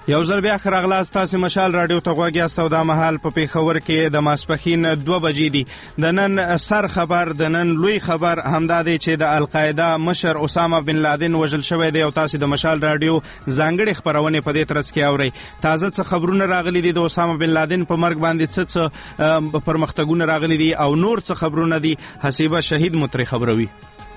یو ځل بیا ښه راغلاست. تاسې مشال راډیو ته غوږ یاست او دا مهال په پېښور کې د ماسپښین 2 بجې دي. د نن سر خبر، د نن لوی خبر همدا دی چې د القاعده مشر اسامه بن لادن وژل شوی دی او تاسې د مشال راډیو ځانګړې خبرونه په دې ترڅ کې اورئ. تازه څه خبرونه راغلي دي د اسامه بن لادن په مرګ باندې، څه پرمختګونه راغلي دي او نور څه خبرونه دي. حسیبه شهید متری خبروي.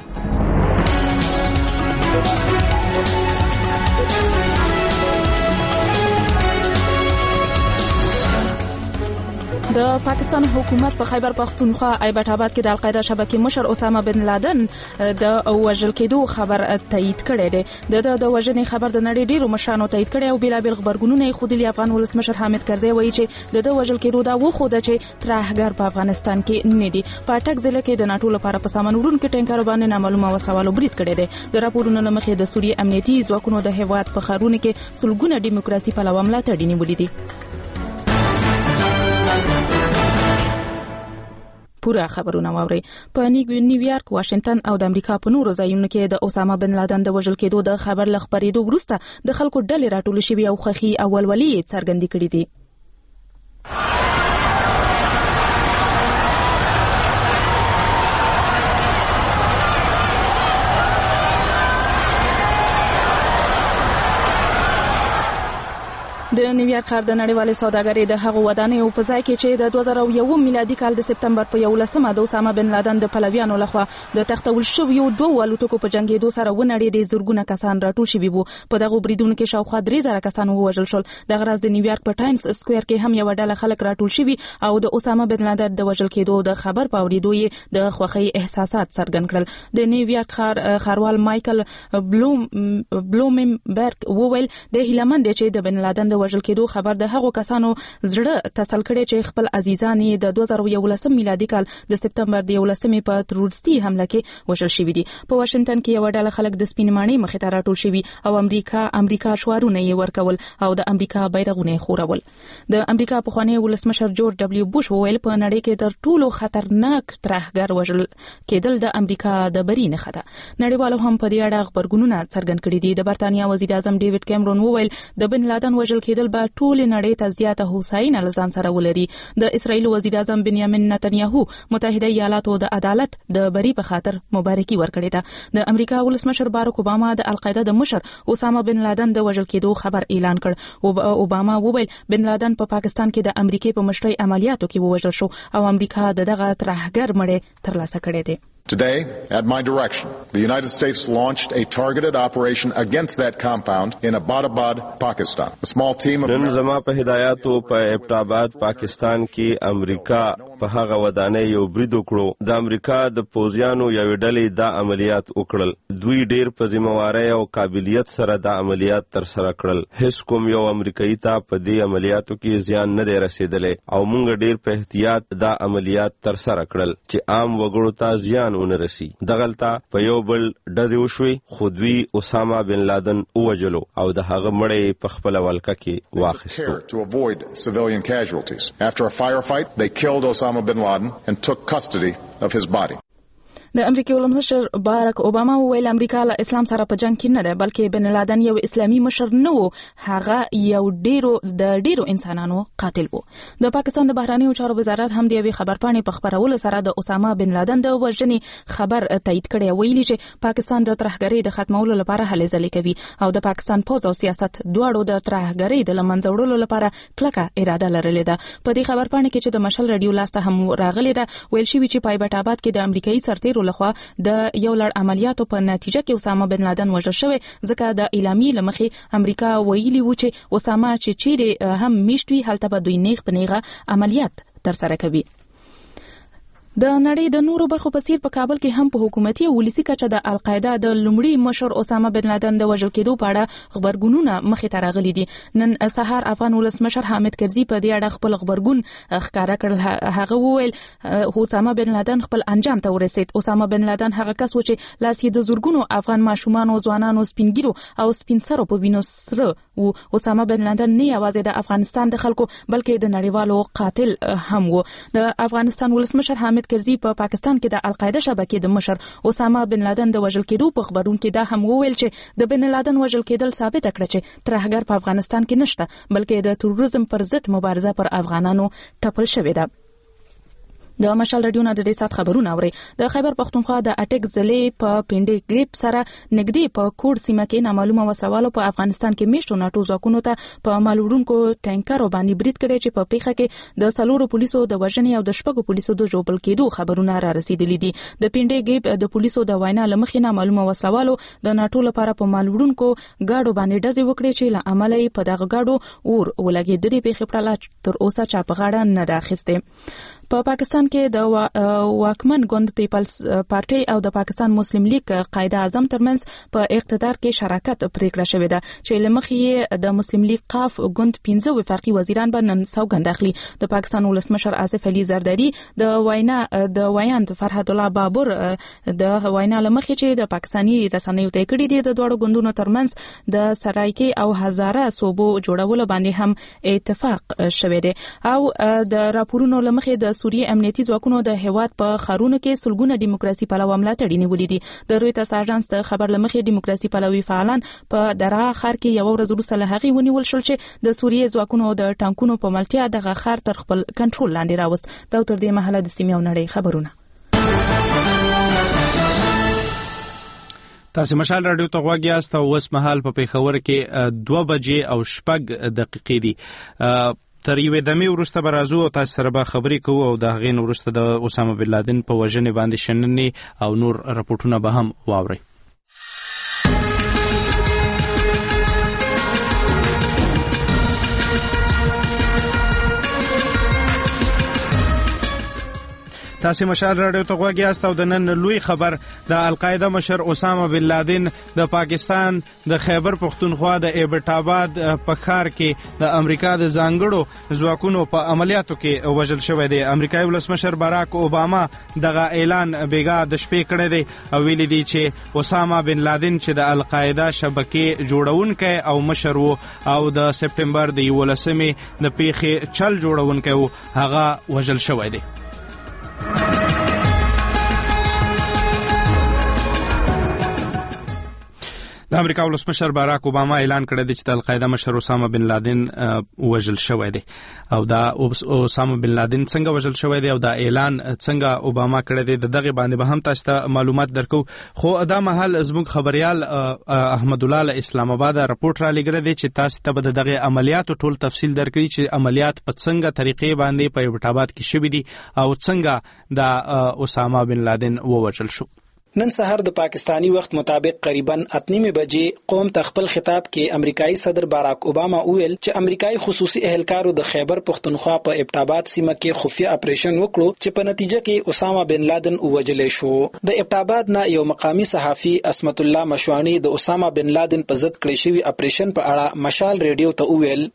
د پاکستان حکومت په خیبر پختونخوا ایبټ آباد کې د القاعده شبکې مشر اسامه بن لادن د وژل کېدو خبر تایید کړی دی. د وژنې خبر د نړۍ ډیرو مشرانو تایید کړی او بیلابیل خبرګونونه یې خودلی. افغان ولسمشر حامد کرزی وایي چې د وژل کېدو دا وښوده چې ترهګر په افغانستان کې نه دي. په اټک ضلع کې د ناټو لپاره په سامان وړونکو ټینکر باندې نامعلومه وسوالو برید کړی دی. د راپورونو له مخې د سوریې امنیتي ځواکونو د هیواد په ښارونو کې سلګونه دیموکراسي پلوه ملاتړي نیولي دي. پورا خبرونه واوري. په نیویارک، واشنگټن او د امریکا په نورو ځایونو کې د اسامه بن لادن د وژل کېدو د خبر لخبرېدو وروسته د خلکو ډلې راټول شوي او خوښي او ولولي څرګندې کړې دي. د نیویارک ښار د نړیوالې سوداګرۍ د هغو ودانیو په ځای کې چې د 2001 میلادي کال د سپتمبر په 11 د اسامه بن لادن د پلویانو لخوا د تختول شویو 2 الوتکو په جنګېدو سره ونړېدې زرګونه کسان راټول شوي وو. په دغو بریدونو کې شاوخوا 3000 کسان ووژل شول. دغه ورځ د نیویارک په ټایمز سکوير کې هم یو ډله خلک راټول شوي او د اسامه بن لادن د وژل کېدو د خبر په اورېدو یې د خوښۍ احساسات څرګند کړل. د نیویارک ښاروال مایکل بلومنبرګ وویل د هیلمن دی چې د بن لادن وژل کېدو خبر د هغو کسانو زړه تسل کړي چې خپل عزیزان د 2011 میلادي کال د سپتمبر د 11 په تروریستي حمله کې وژل شوي دي. په واشنگټن کې یو ډله خلک د سپین ماڼۍ مخې ته راټول شوي او امریکا شعارونه یې ورکول او د امریکا بیرغونه یې خورول. د امریکا پخوانی ولسمشر جورج ډبلیو بوش وویل په نړۍ کې تر ټولو خطرناک ترهګر وژل کېدل د امریکا د بری نښه ده. نړیوالو هم په دې اړه خبرګونونه څرګند کړي دي. د برتانیا وزیر اعظم ډیوډ کیمرون وویل د بن لادن وژل کېدل به ټول نړۍ ته زیاته هوساینه لزان سره ولري. د اسرایل وزیر اعظم بنیامین نتنیاهو متحده ایالاتو د عدالت د بری په خاطر مبارکي ورکړې ده. د امریکا ولسمشر باراک اوباما د القاعده د مشر اسامه بن لادن د وژل کېدو خبر اعلان کړ. اوباما وویل بن لادن په پاکستان کې د امریکای په مشرۍ عملیاتو کې ووژل شو او امریکا دغه ترهګر مړی ترلاسه کړی دی. Today, at my direction, the United States launched a targeted operation against that compound in Abbottabad, Pakistan. A small team of زما په هدایاتو په ابټاباد پاکستان کې امریکا په هغه ودانۍ یو برید وکړو. د امریکا د پوځیانو یو ډلې دا عملیات وکړل. دوی ډیر په ذمہواری او قابلیت سره دا عملیات تر سره کړل. هیڅ کوم یو امریکایي ته په دې عملیاتو کې زیان نه دی رسیدلی او موږ ډیر په احتیاط دا عملیات تر سره کړل چې عام وګړو ته زیان ونرسي. دغلته په یو بل ډزې وشوي خو دوی اسامه بن لادن ووژلو او د هغه مړی په خپله ولکه کې واخیستو. To avoid civilian casualties. After a firefight, they killed Osama bin Laden and took custody of his body. د امریکای ولسمشر باراک اوباما وویل امریکا له اسلام سره په جنگ کې نه ده بلکې بن لادن یو اسلامي مشر نه و، هغه یو ډیرو انسانانو قاتل و. د پاکستان د بهرنیو چارو وزارت هم د یوې خبرپاڼې په خپرولو سره د اسامه بن لادن د وژنې خبر تایید کړی، ویلي چې پاکستان د ترهګرۍ د ختمولو لپاره هلې ځلې کوي او د پاکستان پوځ او سیاست دواړو د ترهګرۍ د له منځه وړلو لپاره کلکه اراده لرلې ده. په دې خبرپاڼې کې چې د مشل رادیو لاسته هم راغلې ده ویل شوي چې په ایبټ آباد کې د امریکایي سرتیرو لخوا د یو لړ عملیاتو په نتیجه کې اسامه بن لادن وژل شوی، ځکه د اعلامیې له مخې امریکا ویلي و چې اسامه چې چیرې هم میشت وي هلته به دوی نیغ په نیغه عملیات ترسره کوي. د نړۍ د نورو برخو په څیر په کابل کې هم په حکومتي او ولسي کچه د القاعده د لومړي مشر اسامه بن لادن د وژل کېدو په اړه خبرګونونه مخې ته راغلي دي. نن سهار افغان ولسمشر حامد کرزي په دې اړه خپل خبرګون ښکاره کړ. هغه وویل اسامه بن لادن خپل انجام ته ورسید. اسامه بن لادن هغه کس و چې لاس یې د زورګونو افغان ماشومان او ځوانانو سپینګیرو او سپین سرو په وینو سره و. اسامه بن لادن نه یوازې د افغانستان د خلکو بلکې د نړیوالو قاتل هم و. د افغانستان ولسمشر حامد کرزي په پاکستان کې د القاعده شبکې د مشر اسامه بن لادن د وژل کېدو په خبرون کې دا هم وویل چې د بن لادن وژل کېدل ثابت کړ چې ترهګر په افغانستان کې نشته بلکې د تروریزم پر ضد مبارزه پر افغانانو ټپل شوې ده. د مشال رادیو نه د دې سات خبرونه اوري. د خیبر پختونخوا د اټک ضلع په پینډي ګلیپ سره نږدې په کوډ سیمه کې نامعلومه وسوالو په افغانستان کې میشتو ناتو ځواکونو ته په مالوړونکو ټانکرو باندې برید کړی چې په پیښه کې د سلورو پولیسو د وژنې او د شپږو پولیسو د ژوبل کېدو خبرونه را رسیدلي دي. د پینډي ګلیپ د پولیسو د وینا لمخې نامعلومه وسوالو د ناتو لپاره په مالوړونکو گاډو باندې ډزې وکړي چې له امله په دغه گاډو اور ولګېدلې پیښه پرله تر اوسه چا په غاړه نه ده اخیستې. په پاکستان کې د واکمن ګوند پیپلز پارټي او د پاکستان مسلم لیگ قائد اعظم ترمنځ په اقتدار کې شراکت پریکړه شوې ده چې لمخې د مسلم لیگ قاف ګوند 15 وفاقي وزیران به نن سوګند اخلي. د پاکستان ولسمشر آصف علي زرداری د ویاند فرحت الله بابر د وینا لمخې چې د پاکستاني رسنیو ته کړي دي د دوه ګوندونو ترمنځ د سرایکي او هزاره صوبو جوړولو باندې هم اتفاق شوی دی او د راپورونو لمخې د سوریه امنیتي ځواکونو د هیواد په خارونو کې سلګونه دیموکراسي پلوه ملاتړي نیولې دي. د رویټرز اژانس د خبر لمخې دیموکراسي پلوي فعالان په درعا ښار کې یو ورځ وروسته له هغې ونیول شول چې د سوریه ځواکونو د ټانکونو په ملتیا دغه ښار تر خپل کنټرول لاندې راوست. دا تر دې مهاله د سیمې او نړۍ خبرونه. تاسو مشال رادیو ته غوږ یاست او اوس مهال په پیښور کې 2 بجې او 6 دقیقې دي. تر یوې دمې وروسته به راځو او تاسو سره به خبرې کوو او د هغې نه وروسته د اسامه بن لادن په وژنې باندې شننې او نور راپورټونه به هم واورئ. تاسو مشال رادیو ته غوږ یاست او د نن لوی خبر د القاعده مشر اسامه بن لادن د پاکستان د خیبر پختونخوا د ایبټ آباد په ښار کې د امریکا د ځانګړو ځواکونو په عملیاتو کې وژل شوی دی. امریکایي ولسمشر باراک اوباما دغه اعلان بیګا د شپې کړی دی او ویلي دی چې اسامه بن لادن چې د القاعده شبکې جوړونکی او مشر وو او د سپټمبر د 11مې د پیښې چل جوړونکی وو هغه وژل شوی دی. د امریکا ولسمشر باراک اوباما اعلان کړی دی چې د القاعده مشر اسامه بن لادن وژل شوی دی او دا اسامه بن لادن څنګه وژل شوی دی او دا اعلان څنګه اوباما کړی دی دغه باندې به هم تاسو ته معلومات درکو. خو دا مهال زموږ خبريال احمد الله اسلام آباد راپورټ را لګره دی چې تاسو ته به دغه عملیاتو ټول تفصیل درکړي چې عملیات په څنګه طریقې باندې په ایبټ آباد کې شوي دي او څنګه د اسامه بن لادن ووژل شو. نن سحر د پاکستانی وخت مطابق قریباً 8:30 بجې قوم ته خپل خطاب کې امریکایي صدر باراک اوباما وویل چې امریکایي خصوصي اهلکارو د خیبر پختونخوا په ایبټ آباد سیمه کې خفیه اپریشن وکړو چې په نتیجه کې اسامه بن لادن ووژل شو. د ایبټ آباد نه یو مقامی صحافي اسمت الله مشوانی د اسامه بن لادن په ضد کړی شوی اپریشن په اړه مشال ریډیو ته وویل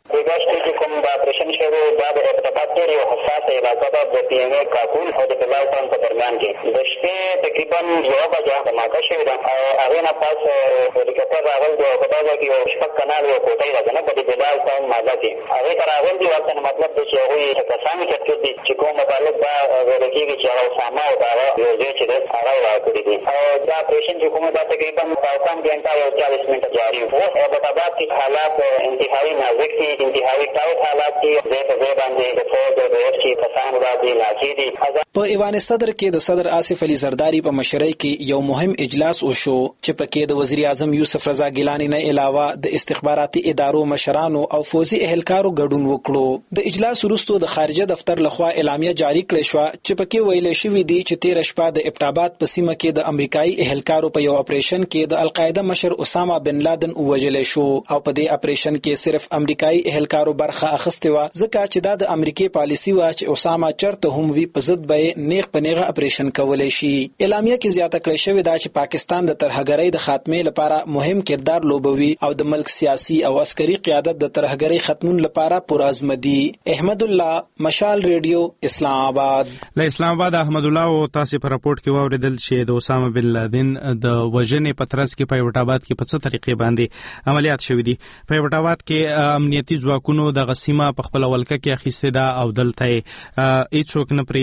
اپریشن شروع دا د ایبټ آباد ډېر یو حساس علاقه ده د پی ام اے کابل او د بلال ټاون په درمیان کې د شپې تقریبا 1 بجه دماکه شوې ده او هغې نه پاس هلیکاپټر راغلی دی او په دغه کې یو شپږ کنال یو کوټۍ ده که نه په د بلال ټاون محله کې هغې ته راغلی دي. ورته نه مطلب دی چې هغوی کسان کټکټ دي چې کوم متعلق دا ویل کېږي چې هغه اسامه او د هغه یو ځای چې دی هغه یې راکړي دي او دا اپریشن چې کوم دا تقریبا په کم ګنټه یو 40 منټه جاري و. ایبټ آباد کې حالات انتهایي نازک دي، انتهایي ټایټ حالات دي. ځای په ځای باندې د فوج د ایف چې کسان راځي ناجي دي. په ایوان صدر کې د صدر آصف علي زرداری په مشرۍ کې یو مهم اجلاس وشو چې پکې د وزیر اعظم یوسف رضا ګیلانی نه علاوه د استخباراتي ادارو مشرانو او فوزي اهلکارو ګډون وکړو. د اجلاس وروسته د خارجه دفتر لخوا اعلامیه جاری کړې شو چې پکې ویل شوی دی چې 13 شپه د ایبټ آباد په سیمه کې د امریکایي اهلکارو په یو اپریشن کې د القاعده مشر اسامه بن لادن وژل شو او په دې اپریشن کې صرف امریکایي اهلکارو برخه اخیسته و ځکه چې دا د امریکای پالیسی و چې اسامه چرته هم وی په ضد به نیغ په نیغه اپریشن کولای شي. اعلامیه کې زیاته کړی شوی دا چې پاکستان د ترهګرۍ د خاتمې لپاره مهم کردار لوبوي او د ملک سیاسي او عسکري قیادت د ترهګرۍ ختمون لپاره پرعزم دي. احمد الله مشال ریډیو اسلام آباد. له اسلام آباد احمد الله او تاسو په راپورټ کې واوریدل چې د اسامه بن لادن د وژنې په ترڅ کې په ایبټ آباد کې په څه طریقې باندې عملیات شوې دي. په ایبټ آباد کې امنیتي ځواکونو د غسیمه په خپل ولکه کې اخیسته ده او دلته هیڅوک نه پریدي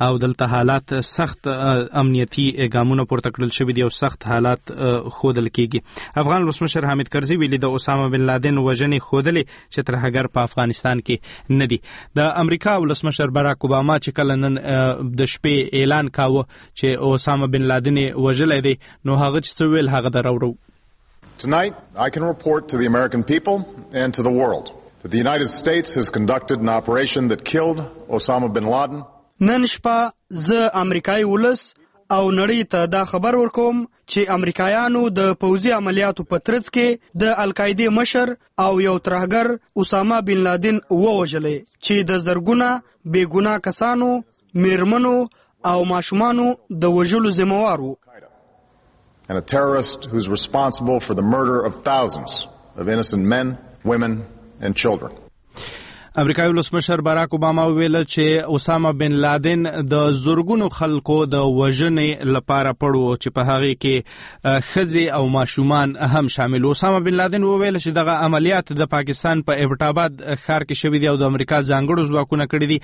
او دلته حالات سخت امنیتي ګامونه پورته کړل شوي دي او سخت حالات ښودل کیږي. افغان ولسمشر حامد کرزي ویلي د اسامه بن لادن وژنې ښودلې چې ترهګر په افغانستان کې نه دي. د امریکا ولسمشر باراک اوباما چې کله نن د شپې اعلان کاوه چې اسامه بن لادن وژلی دی نو هغه چې څه ویل هغه درورو. Tonight, I can report to the American people and to the world that the United States has conducted an operation that killed Osama bin Laden. نن شپه زه امریکایي ولس او نړۍ ته دا خبر ورکوم چې امریکایانو د پوځي عملیاتو په ترڅ کې د القاعده مشر او یو ترهګر اسامه بن لادن ووژلی چې د زرګونه بېګناه کسانو، میرمنو او ماشومانو د وژلو ذمہوار وو. And a terrorist who's responsible for the murder of thousands of innocent men, women, and children. امریکایي ولسمشر باراک اوباما ویل چې اسامه بن لادن د زورګونو خلکو د وژنې لپاره پړو چې په هغه کې ښځې او ماشومان هم شامل. اسامه بن لادن وویل چې دغه عملیات د پاکستان په ایبټاباد ښار کې شوي دي او د امریکا ځانګړو ځواکونه کړي دي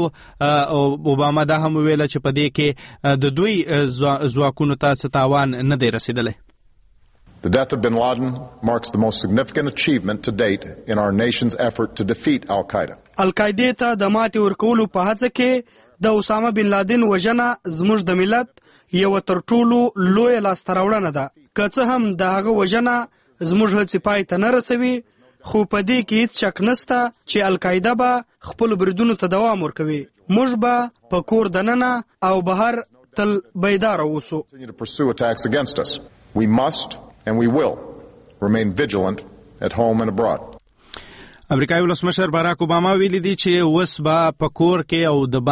او اوباما دا هم ویل چې په دې کې د دوی ځواکونو ته څه تاوان نه دی رسیدلی. The death of bin Laden marks the most significant achievement to date in our nation's effort to defeat Al-Qaeda. القاعده ته د ماتې ورکولو په هڅه کې د اسامه بن لادن وژنه زموږ د ملت یو تر ټولو لوی لاسته راوړنه ده. که څه هم د هغه وژنه زموږ هڅې پای ته نه رسوي خو په دې کې هیڅ شک نشته چې القاعده به خپل بریدونو ته دوام ورکوي. موږ به په کور دننه او بهر تل بیدار اوسو. To pursue attacks against us. We must and we will remain vigilant at home and abroad. امریکایي ولسمشر باراک اوباما ویلي دي چې اوس به په کور کې او د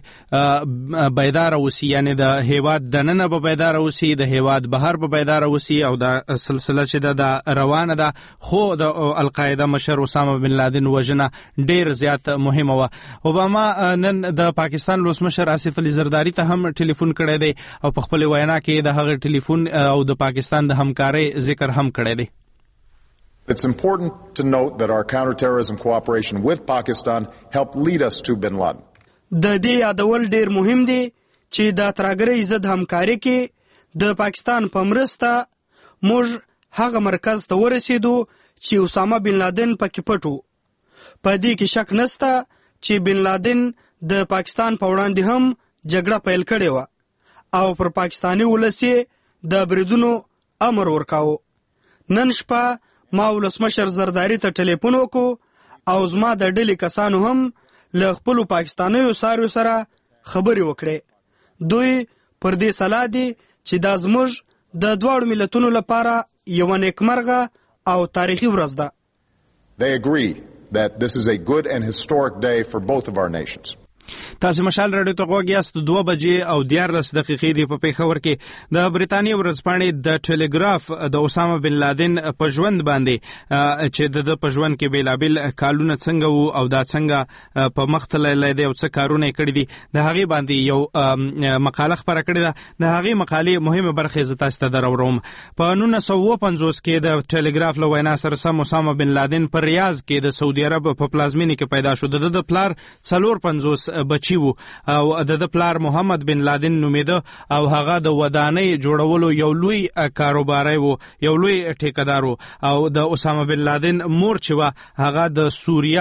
باندې بیدار اوسي، یعنی د هیواد دننه به بیدار اوسي، د هیواد بهر به بیدار اوسي او دا سلسله چې ده روانه ده. خو د القاعده مشر اسامه بن لادن وژنه ډیر زیات مهمه وه. اوباما نن د پاکستان ولسمشر آصف علي زرداري ته هم ټلیفون کړی دی او په خپل وینا کې د هغه ټلیفون او د پاکستان د همکارۍ ذکر هم کړی دی. It's important to note that our counterterrorism cooperation with Pakistan helped lead us to bin Laden. د دې یادول ډیر مهم دی چې د ترهګرۍ ضد همکاري کې د پاکستان په مرسته موږ هغه مرکز ته ورسېدو چې اسامه بن لادن پکې پټ و. په دې کې شک نشته چې بن لادن د پاکستان په وړاندې هم جګړه پیل کړې وه او پر پاکستاني ولس د بریدونو امر ورکاوه. نن شپه ما ولسمشر زرداری ته ټلیفون وکړو او زما د ډلې کسانو هم له خپلو پاکستانیو سارویو سره خبرې وکړې. دوی پر دې سلا دي چې دا زموږ د دواړو ملتونو لپاره یوه نیکمرغه او تاریخي ورځ ده. They agree that this is a good and historic day for both of our nations. تاسو مشال راډیو ته غوږ یاست. 2 بجې او 14 دقیقې دی په پیښور کې د بریتانیا ورځپاڼې د ټیلیګراف د اسامه بن لادن په ژوند باندې چې د په ژوند کې بیلابل کالونه څنګه وو او دا څنګه په مخ تللی دی او څه کارونه کړي دي د هغې باندې یو مقاله خپره کړې ده. د هغې مقالې مهمه برخه زه تاسو ته دروړم. په 1950 کې د ټیلیګراف له وینا سره سم اسامه بن لادن په ریاض کې د سعودي عرب په پلازمینې کې پیدا شو. د پلار 450 بچی وو او د پلار محمد بن لادن نومیده او هغه د ودانۍ جوړولو یو لوی کاروباري وو، یو لوی ټیکدار وو. او د اسامه بن لادن مور چې وه هغه د سوریا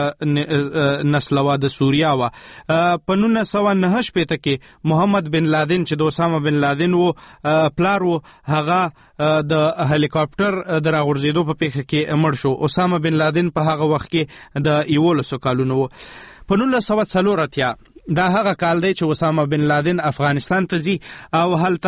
نسل وه، د سوریا وه. په 1909 کې محمد بن لادن چې د اسامه بن لادن وو پلار وو هغه د هلیکاپټر د راغورځېدو په پیښه کې مړ شو. اسامه بن لادن په هغه وخت کې د 11 کالونو وو. په 1940 دا هغه کال دی چې اسامه بن لادن افغانستان ته ځي او هلته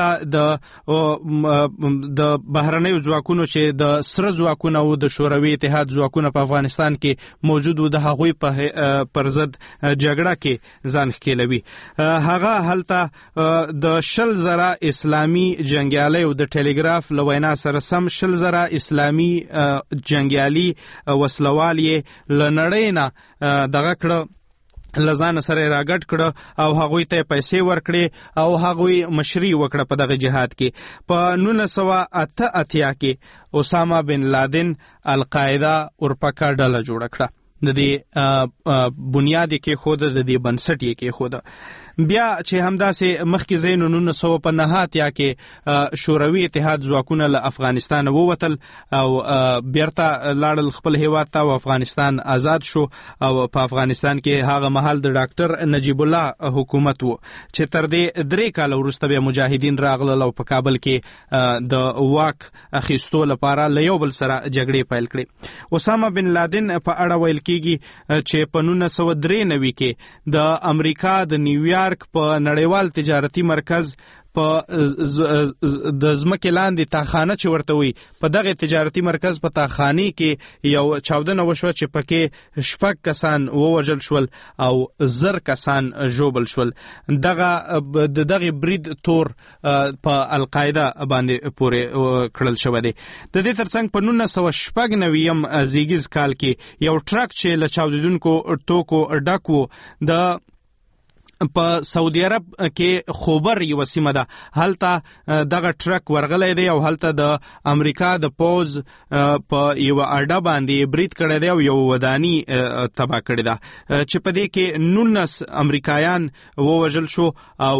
د بهرنیو ځواکونو چې د سره ځواکونه او د شوروي اتحاد ځواکونه په افغانستان کې موجود وو د هغوی پر ضد جګړه کې ځان ښکیلوي. هغه هلته د 10,000 اسلامي جنګیالي او د ټیلیګراف له وینا سره سم 10,000 اسلامي جنګیالي وسلوال یې له نړۍ نه دغه کړه لزان سره راګټ کړه او هغوی ته پیسې ورکړې او هغوی مشري وکړه په دغه جهاد کې. په 1988 کې اسامه بن لادن القاعده اورپکا ډله جوړه کړه. د دې بنیاد کې خود د دې بنسټ کې خود بیا چې همداسې مخکې ځای 1989 کې شوروي اتحاد ځواکونه له افغانستان ووتل او بیرته لاړل خپل هیواد ته او افغانستان آزاد شو او په افغانستان کې هغه مهال د ډاکټر نجیب الله حکومت و چې تر دې 3 کال وروسته بیا مجاهدین راغلل او په کابل کې د واک اخیستو لپاره له یو بل سره جګړې پیل کړې. اسامه بن لادن په اړه ویل کېږي چې په 1993 کې د امریکا د نیویارک په نړیوال تجارتي مرکز په د ځمکې لاندې تاخانه چې ورته وي په دغه تجارتي مرکز په تاخاني کې یو چاودنه وشوه چې پکې 6 کسان ووژل شول او 10 کسان ژوبل شول. دغه برید تور په القاعده باندې پورې کړل شوی دی. د دې ترڅنګ په 1996 زیږیز کال کې یو ټرک چې له چاودیدونکو ټوکو ډک و د په سعودي عرب کې خوبر یو سیمه ده، هلته دغه ټرک ورغلی دی او هلته د امریکا د پوز په یو اډه باندې برید کړی دی او یو ودانی تباه کړی ده چې په دې کې 19 امریکایان ووژل شو او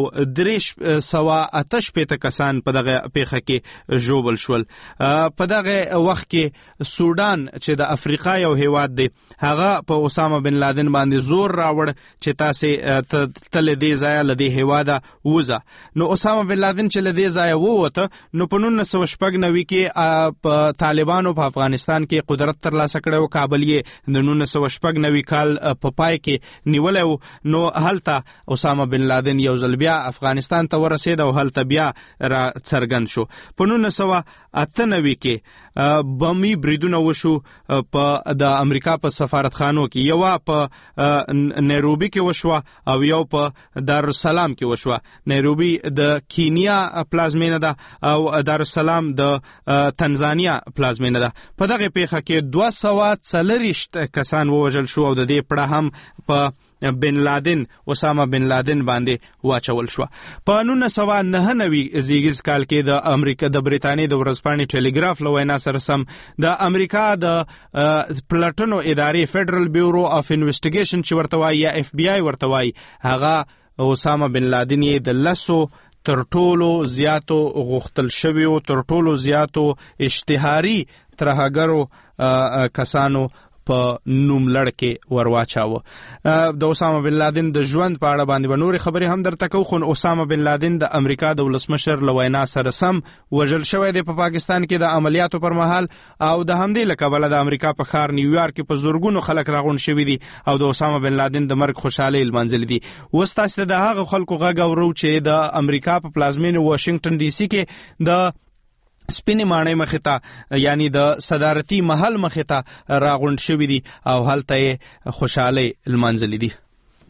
388 کسان په دغه پیښه کې ژوبل شول. په دغه وخت کې سودان چې د افریقا یو هیواد دی هغه په اسامه بن لادن باندې زور راوړ چې تاسې تل دې ځای له دې هیواده وځه. نو اسامه بن لادن چې له دې ځای ووته نو په 1996 کې په طالبانو په افغانستان کې قدرت ترلاسه کړی او کابل یې د 1996 کال په پای کې نیولی و. نو هلته اسامه بن لادن یو ځل بیا افغانستان ته ورسېد او هلته بیا را څرګند شو. په 1998 کې بمي بریدونه وشو په د امریکا په سفارتخانو کې، یو په نیروبي کې وشوه او یو په دارالسلام کې وشوه. نیروبي د کینیا پلازمینه ده او دارالسلام د تنزانیا پلازمینه ده. په دغه پیښه کې 240 کسان ووژل شو او د دې پړه هم په بن لادن اسامه بن لادن باندې واچول شو. په 1999 زیږیز کال کې د امریکا د بریتانیې د ورځپاڼې ټیلیګراف له وینا سره سم د امریکا د پلټنو ادارې فیډرل بیورو اف انویسټیګیشن چې ورته وایي یا اف بی آی ورته وایي، هغه اسامه بن لادن یې د لسو تر ټولو زیاتو غوښتل شویو تر ټولو زیاتو اشتهاري ترهګرو کسانو په نوم لړکې ورواچاوه. د اسامه بن لادن د ژوند په اړه باندې به نورې خبرې هم درته کوو، خو اسامه بن لادن د امریکا د ولسمشر له وینا سره سم وژل شوی دی په پاکستان کې د عملیاتو پر مهال او د همدې له کبله د امریکا په ښار نیویارک کې په زرګونو خلک راغونډ شوي دي او د اسامه بن لادن د مرګ خوشحالۍ لمانځلې دي. اوس تاسو د هغه خلکو غږ اورو چې د امریکا په پلازمینه واشنگټن ډي سي کې د سپینې ماڼۍ مخې ته یعنی د صدارتي محل مخې ته راغونډ شوي دي او هلته یې خوشحالۍ لمانځلې دي.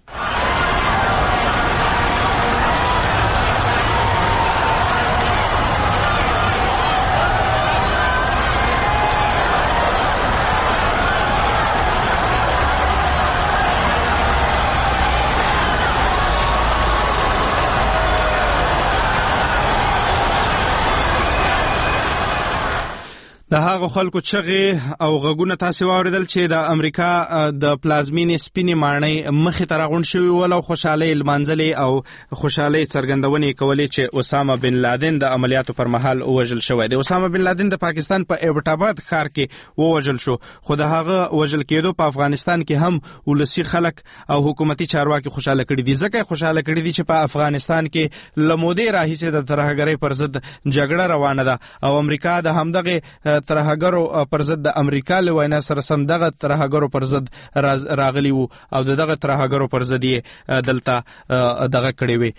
د هغه خلکو چغې او غږونه تاسو واوریدل چې د امریکا د پلازمینې سپینې ماڼۍ مخې ته راغونډ شوي ول او خوشحالۍ لمانځلې او خوشحالۍ څرګندونې کولې چې اسامه بن لادن د عملیاتو پر مهال وژل شوی دی. اسامه بن لادن د پاکستان په ایبټ آباد ښار کې ووژل شو، خو د هغه وژل کېدو په افغانستان کې هم ولسي خلک او حکومتي چارواکي خوشاله کړي دي. ځکه خوشاله کړي دي چې په افغانستان کې له مودې راهیسې د ترهګرۍ پر ضد جګړه روانه ده او امریکا د همدغه ترهګرو پر ضد د امریکا له وینا سره سم دغه ترهګرو پر ضد راغلی وو او دغه ترهګرو پر ضد یې دلته دغه کړی وي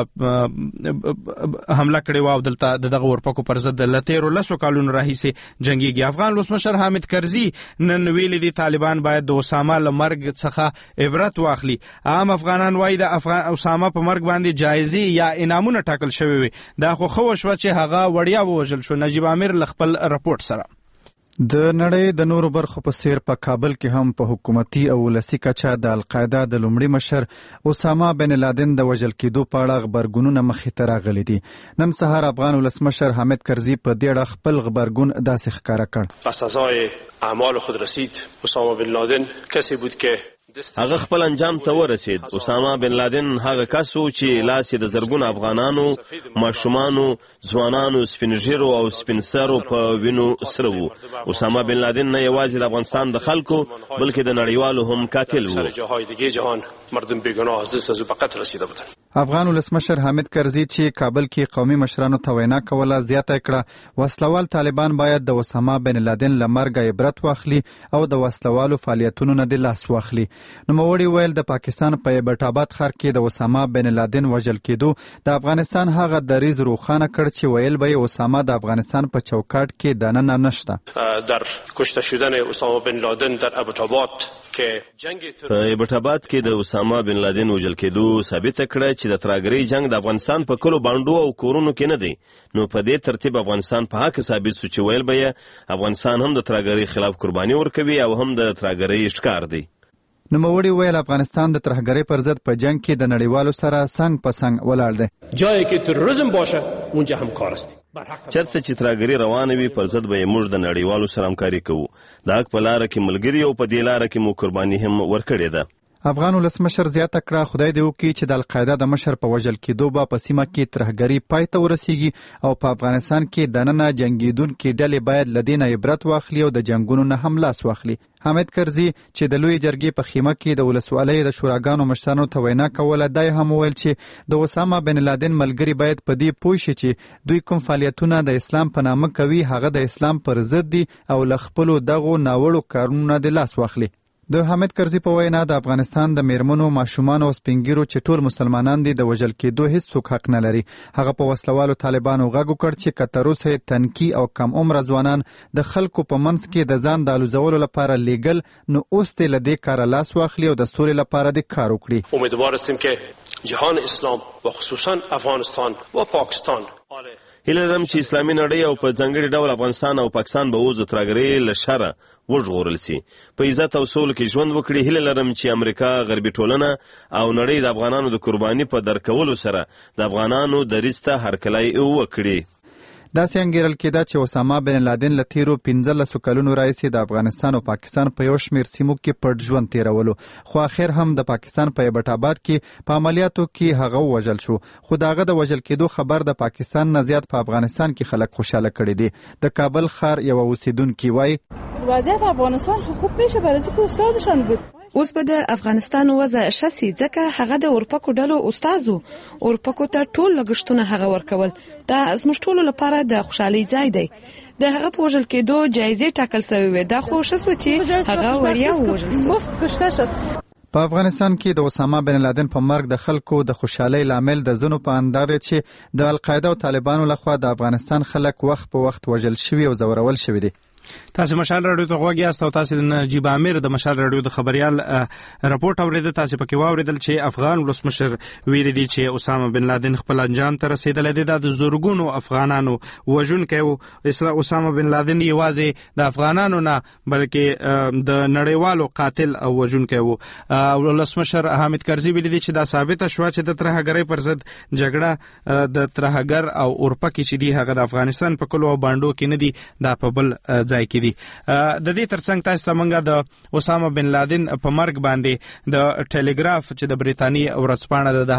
حمله کړی وو او دلته دغه ورپکو پر ضد له 13 کالونو راهیسې جنگيږي. افغان ولسمشر حامد کرزي نن ویلي دي طالبان باید د اسامه له مرګ څخه عبرت واخلي. عام افغانان وایي د اسامه په مرګ باندې جایزې یا انعامونه ټاکل شوی وي. دا خو خو شو چې هغه وړیا وژل شو. نجیب امیر خپل رپورټ سره د نړۍ د نورو برخو په څیر په کابل کې هم په حکومتي او ولسي کچه د القاعده د لومړي مشر اسامه بن لادن د وژل کېدو په اړه خبرګونونه مخې ته راغلي دي. نن سهار افغان ولسمشر حامد کرزي په دې اړه خپل خبرګون داسې ښکاره کړ. پس از اعمال خود رسید اسامه بن لادن کسی بود که هغه خپل انجام ته ورسید. اسامه بن لادن هغه کس و چې لاس یې د زرګونو افغانانو، ماشومانو، ځوانانو، سپینږیرو او سپینسرو په وینو سره و. اسامه بن لادن نه یوازې د افغانستان د خلکو بلکې د نړیوالو هم قاتل و. افغان ولسمشر حامد کرزي چې کابل کې قومي مشرانو ته وینا کوله زیاته کړه وسلوال طالبان باید د اسامه بن لادن له مرګه عبرت واخلي او د وسلوالو فعالیتونو نه د لاس واخلي. نوموړي ویل د پاکستان په ایبټ آباد ښار کې د اسامه بن لادن وژل کېدو د افغانستان هغه دریځ روښانه کړ چې ویل به یې اسامه د افغانستان په چوکاټ کې دننه نشته. در کشته شدن اسامه بن لادن در ایبټ آباد په ایبټ آباد کې د اسامه بن لادن وژل کېدو ثابته کړه چې د ترهګرۍ جنگ د افغانستان په کلو باندو او کورونو کې نه دی. نو په دې ترتیب افغانستان په حق ثابت شو چې ویل به یې افغانستان هم د ترهګرۍ خلاف قرباني ورکوي او هم د ترهګرۍ ښکار دی. نوموړي ویل افغانستان د ترهګرۍ پر ضد په جنگ کې د نړیوالو سره څنګ په څنګ ولاړ دی. جایی که تروریسم باشه اونجا هم کار است. چرته چې ترهګرۍ روانه وي پر ضد به موږ د نړیوالو سره همکاري کوو. د حق په لاره کې ملګري او په دې لاره کې مو قرباني هم ورکړې ده. افغان ولسمشر زیاته کړه خدای دې وکړي چې د القاعده د مشر په وژل کېدو به په سیمه کې ترهګرۍ پای ته ورسیږي او په افغانستان کې دننه جنګیدونکې ډلې باید له دې نه عبرت واخلي او د جنګونو نه هم لاس واخلي. حامد کرزي چې د لوی جرګې په خیمه کې د ولسوالۍ د شوراګانو مشرانو ته وینا کوله دا هم ویل چې د اسامه بن لادن ملګري باید په دې پوه شي چې دوی کوم فعالیتونه د اسلام په نامه کوي هغه د اسلام پر ضد دي او له خپلو دغو ناوړو کارونو نه د لاس واخلي. د حامد کرزي په وینا د افغانستان د میرمنو ماشومان او سپینګیرو چې ټول مسلمانان دي د وژل کېدو هیڅ څوک حق نه لري. هغه په وسلوالو طالبانو غږ وکړ چې که تر اوسه تنکي او کم عمره ځوانان د خلکو په منځ کې د ځان د الوزولو لپاره لیږل نو اوس له دې کاره لاس واخلي او د سولې لپاره د کار وکړي. امیدوار هستیم که جهان اسلام و خصوصا افغانستان و پاکستان هیله لرم چې اسلامي نړۍ او په ځانګړي ډول افغانستان او پاکستان به اوس د ترهګرۍ له شره وژغورل سي، په عزت او سولو کې ژوند وکړي. هیله لرم چې امریکا، غربي ټولنه او نړۍ د افغانانو د قرباني په درکولو سره د افغانانو دریځ ته هرکلی وکړي. داسې انګیرل کېده چې اسامه بن لادن له تیرو 15 کلونو راهیسې د افغانستان او پاکستان په یو شمېر سیمو کې پټ ژوند تیرولو، خو اخر هم د پاکستان په ایبټ آباد کې په عملیاتو کې هغه وژل شو. خو د هغه د وژل کېدو خبر د پاکستان نه زیات په افغانستان کې خلک خوشحاله کړي دي. د کابل ښار یوه اوسیدونکي وایي وضعیت افغانستان خوب میشه برای که استادشان بود. اوس به د افغانستان وضع شسي ځکه هغه د اورپکو ډلو استادو اورپکو ته ټول لګښتونه هغه ورکول. دا زموږ ټولو لپاره د خوشحالۍ ځای دی. د هغه په وژل کېدو جایزې ټاکل سوې وې. دا خو ښه شوه چې هغه وړیا ووژل شو. مفت کشته شد. په افغانستان کې د اسامه بن لادن په مرګ د خلکو د خوشحالۍ لامل د ځینو په اندازه چې د القاعده او طالبانو لخوا د افغانستان خلک وخت په وخت وژل شوي او ځورول شوي دي. تاسو مشال رادیو ته غوږ یاست او تاسو د نجیب امیر د مشال رادیو د خبريال راپورټ اوریدل. تاسو پکې واوریدل چې افغان ولسمشر ویلي دی چې اسامه بن لادن خپل انجام ته رسیدلی دی. د زورګونو افغانانو وژونکی و. اسامه بن لادن یوازې د افغانانو نه بلکې د نړیوالو قاتل او وژونکی و. ولسمشر حامد کرزي ویلي دی چې دا ثابته شوه چې د ترهګرۍ پر ضد جګړه د ترهګر او اورپکي چې دی هغه د افغانستان په کلو او باندو کې نه دی، دا په بل ځای کې دي. د دې ترڅنګ تاسو ته موږ د اسامه بن لادن په مرګ باندې د ټلګراف چې د بریتانیې ورځپاڼه ده د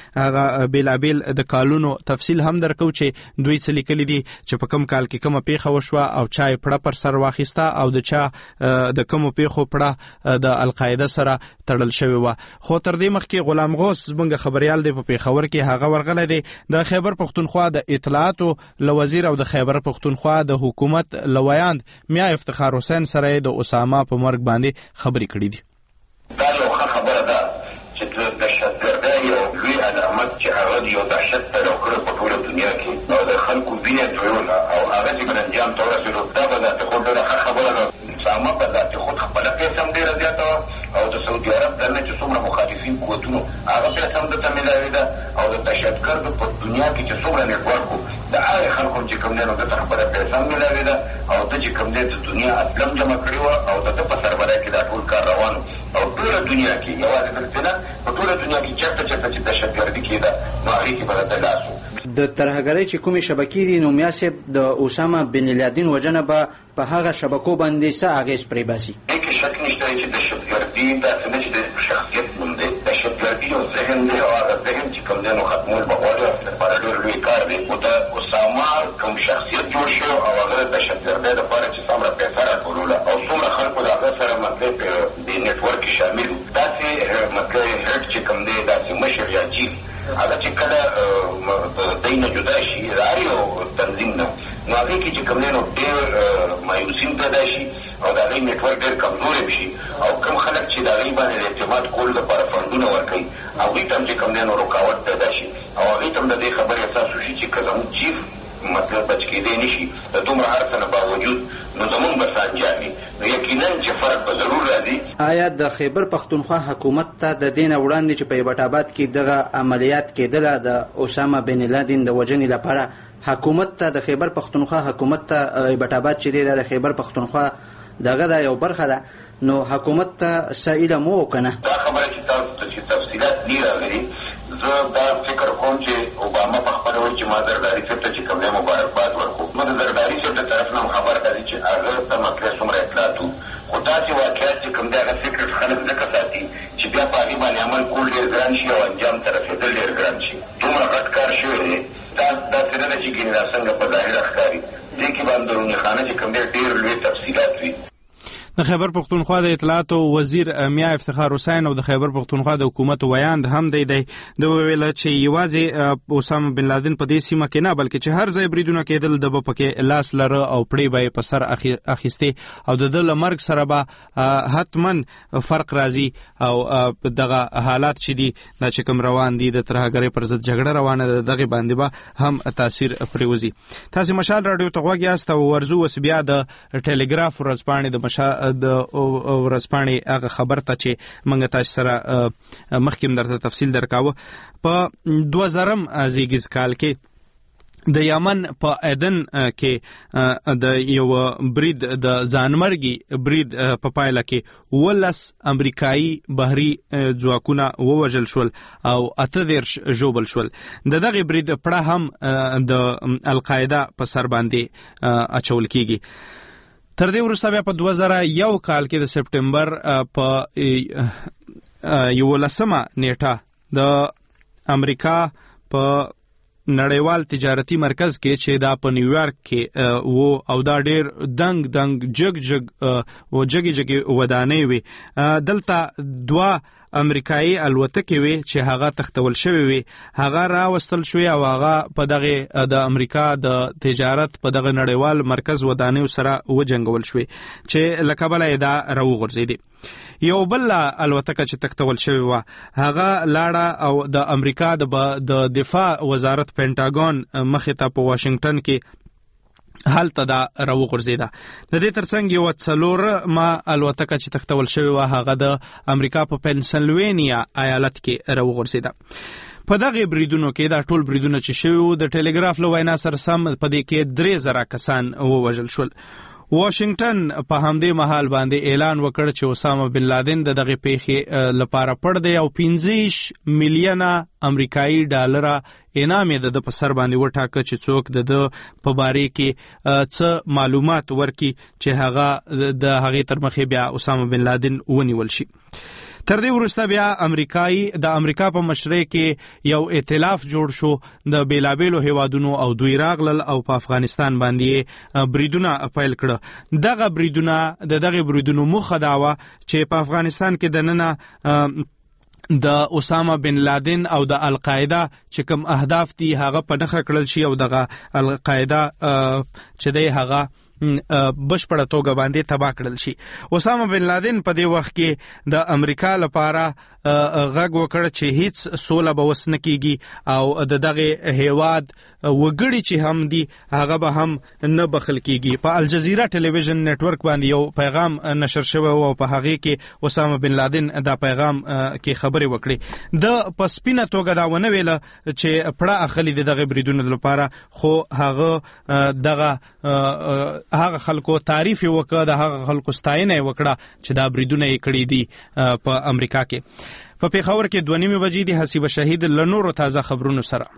هغه بیلابیل د کالونو تفصیل هم درکو چې دوی څه لیکلي دي چې په کوم کال کې کومه پیښه وشوه او چا یې پړه پر سر واخیسته او د چا د کومو پیښو پړه د القاعده سره تړل شوی و. خو تر دې مخکې غلام غوث زموږ خبريال دی په پیښور کې هغه ورغلی دی. د خیبر پښتونخوا د اطلاعاتو لوزیر او د خیبر پښتونخوا د حکومت لویاند میا افتخار حسین سره د اسامه په مرګ باندې خبرې کړې دي. دا یو خبره ده چې د دهشتګردۍ یو لوی علامت چې هغه یو دهشت پیدا کړی په ټوله دنیا کې او د خلکو وینې تویوله او هغه چې انجام ته ورسېدو دا به ذاتي خود ډېره ښه خبره ده. اسامه په ذاتي خود خپله پیسه هم ډېره زیاته وه او د سعودي عرب دننه چې څومره مخالفین قوتونو هغه پیسه هم دته میلاوې ده او د دهشتګردو په دنیا کې چې څومره نیټورک و د هغې خلکو چې کوم دی نو دته خپله پیسه هم میلاوې ده او ده چې کوم دی د دنیا اسلم جمع کړې وه او د ده په سربرۍ کې دا ټول کار روان و او ټوله دنیا کې یوازې دلته نه په ټوله دنیا کې چېرته چې دهشتګردي کېده نو هغې کې به د ده لاس و. د ترهګرۍ چې کومې شبکې دي نو میاسب د اسامه بن لادن وژنه به په هغه شبکو باندې څه اغېز پرې باسي؟ هیڅ شک نشته دی چې دهشتګردي داسې نه چې د شخصیت نوم دی. دهشتګردي یو ذهن دی او هغه ذهن چې کوم دی نو ختمول به غواړي او لپاره ډېر لوی کار دی. خو د اسامه کوم شخصیت جوړ شو او هغه د دهشتګردۍ لپاره چې څومره پیسه راټولوله او څومره خلکو د هغه سره مطلب د نیټورک کې شامل وو، داسې مطلب هیډ چې کوم دی داسې مشر یا چیف هغه چې کله د دې نه جدا شي ادارې او تنظیم نه نو هغې کې چې کوم دی نو ډېر مایوسین پیدا شي او د هغې نیټورک ډېر کمزوری شي او کوم خلک چې د هغې باندې د اعتماد کولو لپاره فنډونه ورکوي هغوی ته هم چې کوم دی نو رکاوټ پیدا شي او هغې ته هم د دې خبرې احساس وشي چې که زموږ چیف مطلب بچ کېدی نه شي د دومره هر څه نه باوجود نو زموږ به څه انجام وي. نو یقینا چې فرق به ضرور راځي. آیا د خیبر پښتونخوا حکومت ته د دې نه وړاندې چې په ایبټ کې دغه عملیات کېدله د اسامه بن لادن د وژنې لپاره حکومت ته د خیبر پښتونخوا حکومت ته ایبټ چې دی د خیبر پښتونخوا دغه د یو برخه ده نو حکومت ته څه علم و که نه؟ دا خبره چې تاسو چې تفصیلات نه راغلي زه دا فکر کوم چې اوباما په خپله وایي چې ما زرداري صاحب ته چې کوم دی مبارکباد ورکړو. نو د زرداري صاحب د طرف نه هم خبر راځي چې هغه ته مطلب څومره اطلاعات وو، خو داسې واقعیات چې کوم دی هغه سیکرټ خلک ځکه ساتي چې بیا په هغې باندې عمل کول ډېر ګران شي او انجام ته رسېدل ډېر ګران شي. دومره غټ کار شوی دی داسې نه ده چې ګینې دا څنګه په ظاهره ښکاري، دې کې به اندروني خانه چې کوم دی ډېر لوی تفصیلات وي. د خیبر پښتونخوا د اطلاعاتو وزیر میا افتخار حسین او د خیبر پښتونخوا د حکومت ویاند هم دی د ویل چې یوازې اسامه بن لادن په دې سیمه کې نه بلکې چې هر ځای بریدونه کېدل د به پکې لاس لره او پړې به په سر اخیستې او د ده له مرګ سره به حتما فرق راځي او دغه حالات چې دي دا چې کوم روان دي د ترهګرۍ پر ضد جګړه روانه ده دغې باندې به هم تاثیر پرېوځي. تاسې مشال راډیو ته غوږ یاست او ورځو اوس بیا د ټیلیګراف ورځپاڼې د ورځپاڼې هغه خبر ته چې موږ تاسو سره مخکې درته تفصیل درکاوه. په 2000 زیږیز کال کې د یمن په ایدن کې د یو برید د ځانمرګي برید په پایله کې 19 امریکایي بحري ځواکونه ووژل شول او 18 ژوبل شول. دغه برید پړه هم د القاعده په سر باندې اچول کیږي. تر دې وروسته بیا په 2001 کال کې د سپټمبر په 11مه نیټه د امریکا په نړیوال تجارتي مرکز کې چې دا په نیویارک کې وو او دا ډېر دنګ جګ ودانۍ وي. دلته 2 امریکایي الوتکې وي چې هغه تختول شوی وي، هغه راوستل شوی او هغه په دغه د امریکا د تجارت په دغه نړیوال مرکز ودانیو سره وجنګول شوی چې له کبله یې دا راوغورځېدې. یو بل الوتکه چې تختول شوی و هغه لاړه او د امریکا د دفاع وزارت پینټاګون مخې ته په واشنگټن کې هلته دا راوغورځېده. د دې ترڅنګ یو 4مه الوتکه چې تختول شوی و هغه د امریکا په پنسلوینیا ایالت کې راوغورځېده. په دغه بریدونو کې دا ټول بریدونه چې شوي وو د ټیلیګراف له وینا سره سم په دې کې 3000 کسان ووژل شول. واشنگټن په همدې مهال باندې اعلان وکړ چې اسامه بن لادن د دغه پیښې لپاره پړ دی او 15 میلیونه امریکایي ډالر انعام یې د په سر باندې وټاکه چې څوک د په باره کې څه معلومات ورکړي چې هغه د هغې تر مخې بیا اسامه بن لادن ونیول شي. تر دې وروسته بیا د امریکا په مشرۍ کې یو ائتلاف جوړ شو د بیلابیلو هیوادونو او دوی راغلل او په افغانستان باندې بریدونه پیل کړه. دغه بریدونو موخه دا وه چې په افغانستان کې دننه د اسامه بن لادن او د القاعده چې کوم اهداف دي هغه په نښه کړل شي او دغه القاعده چې دی هغه بشپړه توګه باندې تباه کړل شي. اسامه بن لادن په دې وخت کې د امریکا لپاره غږ وکړ چې هیڅ سوله به وس نه کیږي او د دغه هیواد وګړي چې هم دي هغه به هم نه بخل کیږي. په الجزیره ټلویزیون نتورک باندې یو پیغام نشر شوی او په هغه کې اسامه بن لادن دا پیغام کې خبرې وکړي. د پسپینه توګه دا ونه ویل چې پړه اخلي دغه بریدونو لپاره، خو هغه خلکو تعریف وکړه، د هغه خلکو ستاینه وکړه چې دا بریدونه یې کړي دي په امریکا کې. په پیښور کې 2:30 بجې د حسیبه شهید له نورو تازه خبرونو سره.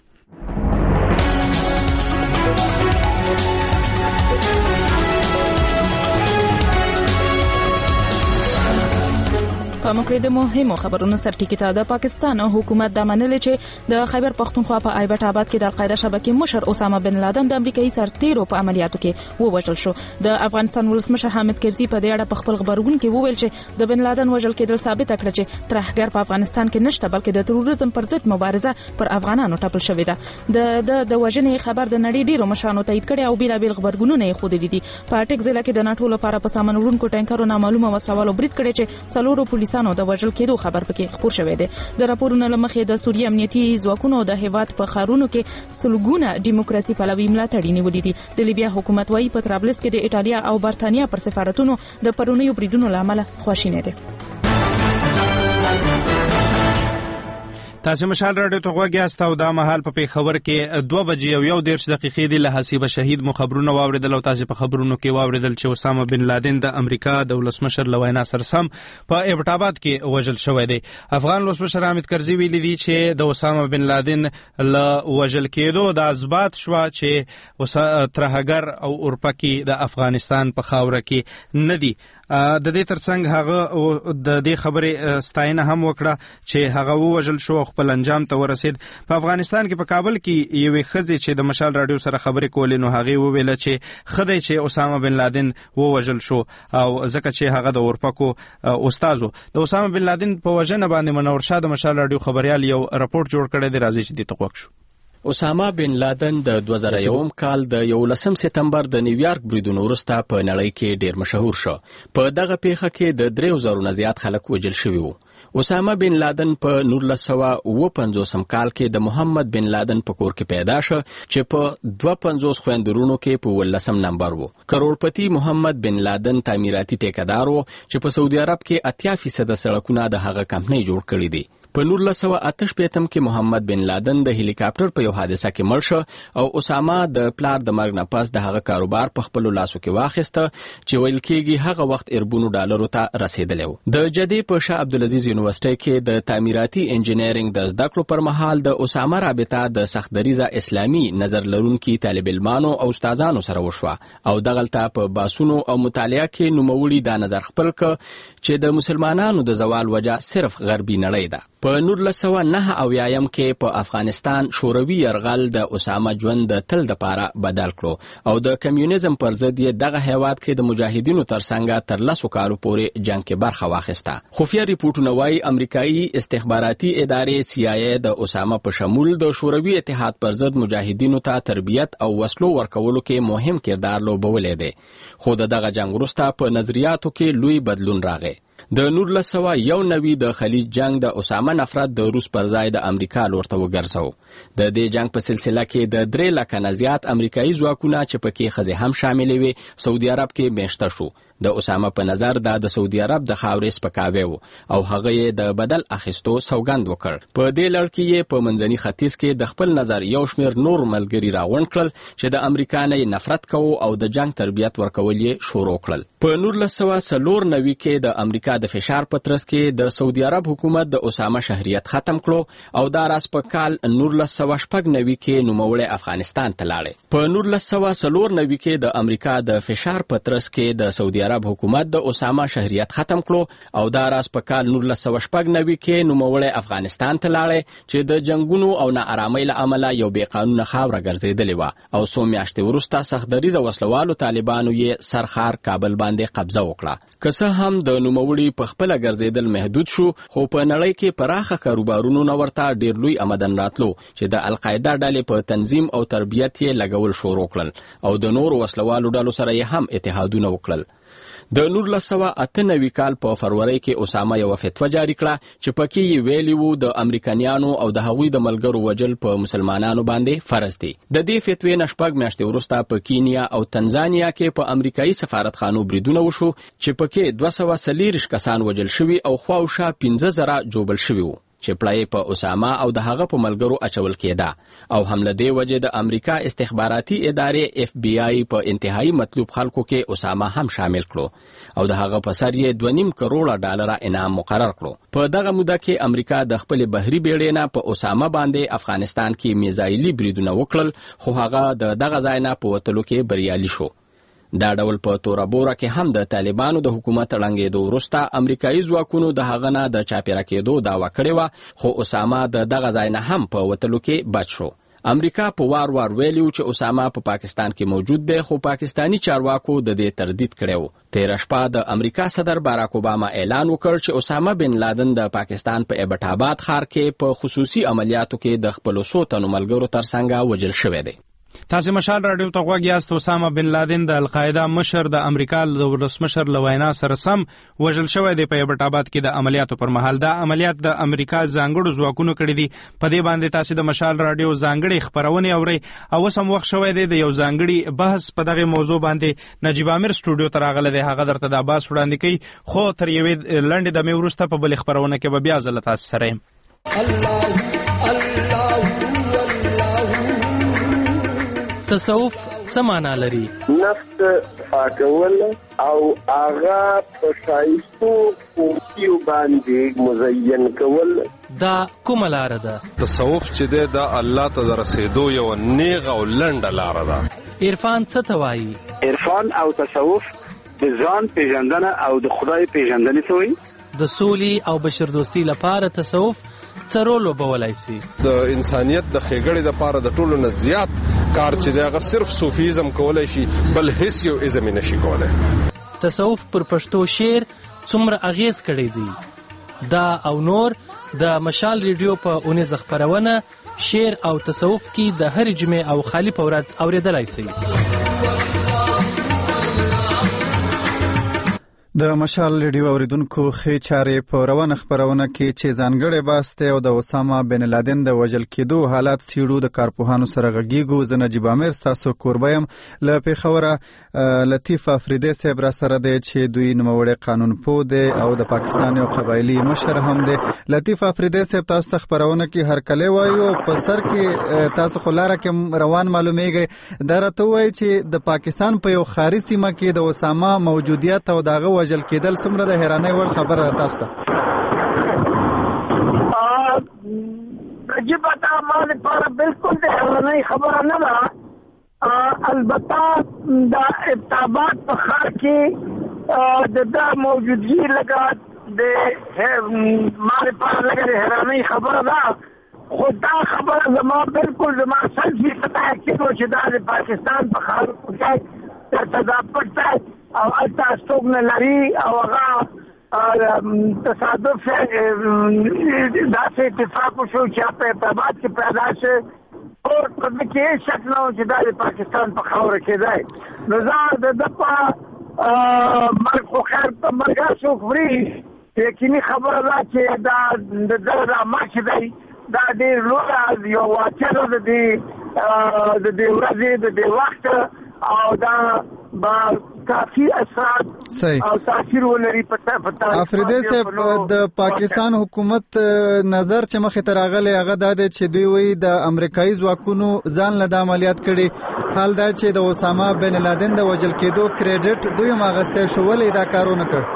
په موږ د مهمو خبرونو سرټکی ته د پاکستان حکومت د منلې چې د خیبر پختونخوا په ایبټ آباد کې د القاعده شبکې مشر اسامه بن لادن د امریکایي سرتیرو په عملیاتو کې ووژل شو. د افغانستان ولسمشر حامد کرزي په دې اړه په خپل خبرګون کې وویل چې د بن لادن وژل کېدل ثابت کړ چې ترهګر په افغانستان کې نشته بلکې د تروریزم پر ضد مبارزه پر افغانانو ټاپل شوې ده. د وژنې خبر د نړۍ ډیرو مشرانو تایید کړي او بیلابیل خبرګونونه یې خودلي دي. په ټیک ضلع کې د ناټو لپاره په سامان وړونکو ټانکرو نامعلومه وسوالو برید کړي چې څلورو پولیسانو د وژل کېدو خبر پکې خپور شوی دی. د راپورونو لمخې د سوریې امنیتي ځواکونو د هیواد په خارونو کې سلګونه دیموکراسي پلوي ملاتړي نیولې دي. د لیبیا حکومت وايي په طرابلس کې د ایټالیا او برتانیا پر سفارتونو د پرونیو بریدونو لامل خواشینه دي. تاسو مشال رادیو ته غوږی یاست او دا مهال په پیښور کې 2:01 دی له حسیب شهید مو خبرونه واوریدل او تاسو په خبرونو کې واوریدل چې اسامه بن لادن د امریکا د ولسمشر لوینا سرسم په ایبټ آباد کې وژل شوی دی. افغان ولسمشر حامد کرزي ویلي دی چې د اسامه بن لادن له وژل کېدو د اثبات شو چې ترهګر او اورپکی د افغانستان په خاوره کې نه دی. د دې ترڅنګ هغه د دې خبرې ستاینه هم وکړه چې هغه وژل شو خپل انجام ته ورسید. په افغانستان کې په کابل کې یوې ښځې چې د مشال رادیو سره خبرې کولې نو هغه وویل چې خدای چې اسامه بن لادن وژل شو او ځکه چې هغه د اورپکو استادو د اسامه بن لادن په وژنه باندې منور شاه د مشال رادیو خبريال یو راپورټ جوړ کړی دی. راځي چې دې تقوق شو. اسامه بن لادن د 2001 کال د 11 سپتمبر د نیویارک بریدونو وروسته په نړۍ کې ډیر مشهور شو. په دغه پیښه کې د 3000 نه زیات خلک وژل شوي وو. اسامه بن لادن په 1950 کال کې د محمد بن لادن په کور کې پیدا شو چې په 250 خويندرونو کې په 18 نمبر وو. کروڑپتی محمد بن لادن تعمیراتي ټیکدار وو چې په سعودي عرب کې 80% سړکونه د هغه کمپنۍ جوړ کړي دي. په 1988 کې محمد بن لادن د هلیکاپټر په یو حادثه کې مړ شو او اسامه د پلار د مرګ نه پس د هغه کاروبار په خپل لاسو کې واخیسته چې ویل کېږي هغه وخت اربونو ډالرو ته رسیدلی و. د جدې په شاه عبدالعزیز یونیورسيټي کې د تعمیراتي انجینرینګ د زده کړو پر مهال د اسامه رابطه د سختدریزه اسلامي نظر لرونکي طالب علمانو او استادانو سره وشوه او دغلته په باسونو او مطالعه کې نوموړي دا نظر خپل ک چې د مسلمانانو د زوال وجه صرف غربي نړۍ ده. په 1909 کې په افغانستان شوروي يرغل د اسامه ژوند د تل د پاره بدل کړو او د کمیونیزم پر ضد یې دغه هیواد کې د مجاهدینو ترڅنګ تر لاسو کالو پورې جنگ کې برخه واخیسته. خفیه ریپورتونه وايي امریکایي استخباراتي ادارې CIA د اسامه په شمول د شوروي اتحاد پر ضد مجاهدینو ته تربیت او وسلو ورکولو کې مهم کردار لوبولې دی. خو دغه جنگ وروسته په نظریاتو کې لوی بدلون راغی. د 1991 د خلیج جنگ د اسامه نفرت د روس پر ځای د امریکا لور ته وګرځاو. د دې جنگ په سلسله کې د 3 لک نه زیات امریکایي ځواکونه چې پکې خزه هم شامل وي سعودي عرب کې میشته شو. د اسامه په نظر د سعودي عرب د خاورې سپکاوی وو او هغه یې د بدل اخیستو سوګند وکړ. په دې لړ کې یې په منځني ختیځ کې د خپل نظر یو شمیر نور ملګری راغونډ کړل چې د امریکا نه نفرت کوو او د جنگ تربیت ورکول یې شروع کړل. په 1994 کې د امریکا د فشار په ترڅ کې د سعودي عرب حکومت د اسامه شهریت ختم کړو او دا راس په کال 1999 کې نوموړی افغانستان ته لاړ. په 1994 کې د امریکا د فشار په ترڅ کې د سعودي عرب حکومت د اسامه شهریت ختم کړو او دا راس په کال 1999 کې نوموړی افغانستان ته لاړ چې د جنگونو او ناارامۍ له امله یو بې قانونه خاوره ګرځېدلې و او څو میاشتې وروسته سختدریزه وسلوالو طالبانو یې سرخار کابل باندې قبضه وکړه. که څه هم د نوموړي په خپل ګرځېدل محدود شو خو په نړۍ کې پراخه کاروبارونو نه ورته ډیر لوی آمدن راتلو چې د القاعده ډلې په تنظیم او تربیت یې لګول شروع کړل او د نورو وسلوالو ډلو سره یې هم اتحادونه وکړل. د 1998 کال په فروری کې اسامه یو فتوا جاری کړه چې پکې یې ویلي وو د امریکایانو او د هغوی د ملګرو وژل په مسلمانانو باندې فرض دي. د دې فتوی نشپږ میاشتې وروسته په کینیا او تنزانیا کې په امریکایي سفارتخانو بریدونه وشو چې پکې 240 کسان وژل شوي او خواوشا 15000 جوبل شوي وو چې پړای په اسامه او د هغه په ملګرو اچول کېده او حمله دی وجه د امریکا استخباراتي ادارې FBI په انتهایی مطلوب خلکو کې اسامه هم شامل کړو او د هغه په سر یې 2.5 کروڑ ډالر انعام مقرر کړو. په دغه موده کې امریکا د خپل بحري بیړۍ نه په اسامه باندې افغانستان کې میزایلي بریدونه وکړل خو هغه د دغه ځای نه په وتلو کې بریالي شو. دا ډول په تورابوره کې هم د طالبانو د حکومت ړنګېدو وروسته امریکایي ځواکونو د هغه نه د چاپېره کېدو دعوه کړې وه، خو اسامه د دغه ځای نه هم په وتلو کې بچ شو. امریکا په وار وار ویلي و چې اسامه په پاکستان کې موجود دی، خو پاکستانی چارواکو د دې تردید کړی و. تېره شپه د امریکا صدر باراک اوباما اعلان وکړ چې اسامه بن لادن د پاکستان په ایبټ آباد ښار کې په خصوصي عملیاتو کې د خپلو څو تنو ملګرو ترڅنګ وژل شوی دی. تاسو مشال رادیو ته غوږ یاست. اسامه بن لادن د القاعده مشر د امریکا د ولسمشر له وینا سره سم وژل شوی دی په ایبټ آباد کې د عملیاتو پر مهال. دا عملیات د امریکا ځانګړو ځواکونو کړي دي. په دې باندې تاسو د مشال رادیو ځانګړي خبرونه اورئ او سم وخت شوی دی د یو ځانګړي بحث په دغه موضوع باندې نجیب عامر سټوډیو ته راغلی دی. هغه درته د باس وړاندې کوي، خو تر یوې لنډې دمې وروسته په بلې خبرونه کې به بیا زه له تاسو سره یم. تصوف څه معنا لري؟ نفس پاکول او هغه په ښایستو خوبیو باندې مزین کول. دا کومه لاره ده؟ تصوف چې دی دا الله ته د رسېدو یو نیغه او لنډه لاره ده. عرفان څه ته وایي؟ عرفان او تصوف د ځان پیژندنه او د خدای پیژندنه ته وایي. د سولې او بشردوستي لپاره تصوف څه رول لوبولی سي؟ د انسانیت د ښېګړې دپاره د ټولو نه زیات کار چې دی هغه صرف صوفیزم کولی شي، بل هیڅ یو ازم یې نشي کولی. تصوف پر پښتو شعر څومره اغیز کړی دی؟ دا او نور د مشال ریډیو په اونیزه خپرونه شعر او تصوف کې د هرې جمعې او خالي په ورځ اورېدلی سي. د مشال ریډیو اوریدونکو ښې چارې په روانه خپرونه کې چې ځانګړی بحث دی او د اسامه بن لادن د وژل کېدو حالات څیړو د کارپوهانو سره غږیږو. زه نجیب عامر ستاسو کوربه یم. له پېښوره لطیف افریدی صاحب را سره دی چې دوی نوموړی قانونپوه دی او د پاکستان یو قبایلي مشر هم دی. لطیف افریدی صاحب تاسو ته خپرونه کې هرکلی وایو، په سر کې تاسو خو لاره کې روان معلومیږئ. دا راته ووایي چې د پاکستان په یو ښاري سیمه کې د اسامه موجودیت او د هغه وژل کېدل څومره د حیرانۍ وړ خبره ده تاسو ته؟ عجیبه دا ما لپاره بالکل د حیرانۍ خبره نه ده. البته د ابتاباد په ښار کې د دا موجودګي لږه د ما لپاره لږه د حیرانۍ خبره ده، خو دا خبره زما بالکل زما 100% یقین و چې دا د پاکستان په خارجو کې درته دا پټ دی او هلته څوک نه لري او هغه تصادف داسې اتفاق وشو چې په ابتاباد کې پیدا شي او په دې کې هېڅ شک نه و چې دا د پاکستان په خاوره کې دی. نو زه د ده په مرګ خو خیر په مرګ هر څوک مري، یقیني خبره ده چې دا د ده دا مرګ دی دا ډېر لویه یو واقعه ده د دې ورځې د دې وخت او دا با کافی اثرات او تاثیر ولري په افریدی صاحب. د پاکستان حکومت نظر چې مخې ته راغلی هغه دا دی چې دوی وایي د امریکایي ځواکونو ځان له دا عملیات کړي، حال دا چې د اسامه بن لادن د وژل کېدو کریډټ دوی هم اخیستی شو، ولې دا کار ونه کړ؟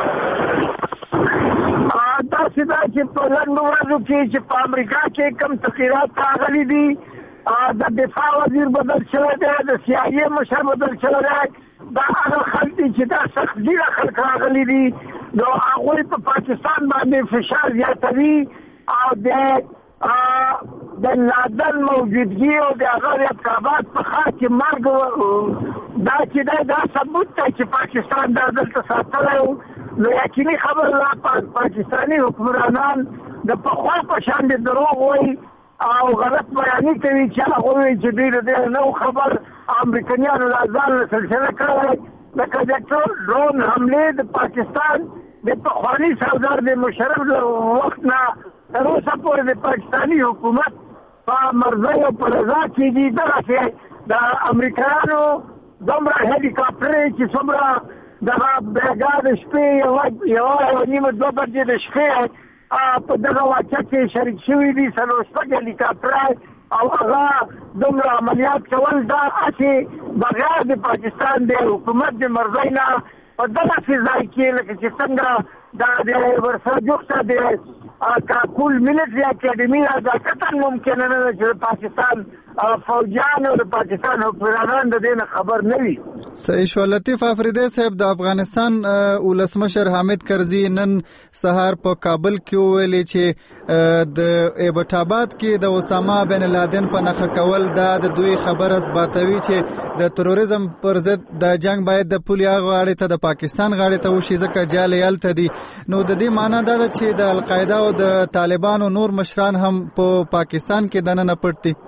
داسې ده چې په لنډو ورځو کې چې په امریکا کې کوم تغیرات راغلي دي، د دفاع وزیر بدل شوی دی، د CIA مشر بدل شوی دی، دا هغه خلک دي چې دا سخت ډېره خلک راغلي دي، نو هغوی په پاکستان باندې فشار زیاتوي او د لادن موجودګي او د هغه د ابتاباد په ښار کې مرګ دا چې دی دا ثبوت دی چې پاکستان دا دلته ساتلی و. نو یقیني خبره ده پاکستاني حکمرانان د پخوا په شان د دروغ وایي او غلط بیانې کوي چې هغه وایي چې دوی د دې نه خبر امریکایانو لا ځان له سلسله کړی لکه د ډرون حملې د پاکستان د پخواني سردار د مشرف له وخت نه تر اوسه پورې د پاکستاني حکومت په مرضۍ او په رضا کې دي. دغسې د امریکایانو دومره هلیکاپټرې چې څومره دغه بیګا د شپې یوه نیمه 2 بجې د شپې په دغه واقعه کې شریک شوي دي 4 هلیکاپټرې او هغه دومره عملیات کول دا هسې بغیر د پاکستان د حکومت د مرضۍ نه په دغسې ځای کې لکه چې څنګه دا د ورسره جوخته د کاکول ملټري اکیډمي دا قطعا ممکنه نه ده چې د پاکستان فوجیان او د پاکستان حکمرانان د دې خبر نه وي. صحیح شو. لطیف افریدی صاحب د افغانستان ولسمشر حامد کرزي نن سهار په کابل کې ویلي چې د ایبټ آباد کې د اسامه بن لادن په نخښه کول دا د دوی خبر اثباتوي چې د تروریزم پر ضد د جنگ باید د پولیا غاړې ته د پاکستان غاړې ته وشي ځکه جال یالته دي. نو د دې معنی دا ده چې د القاعده او د طالبانو نور مشران هم په پاکستان کې دننه پټ دي.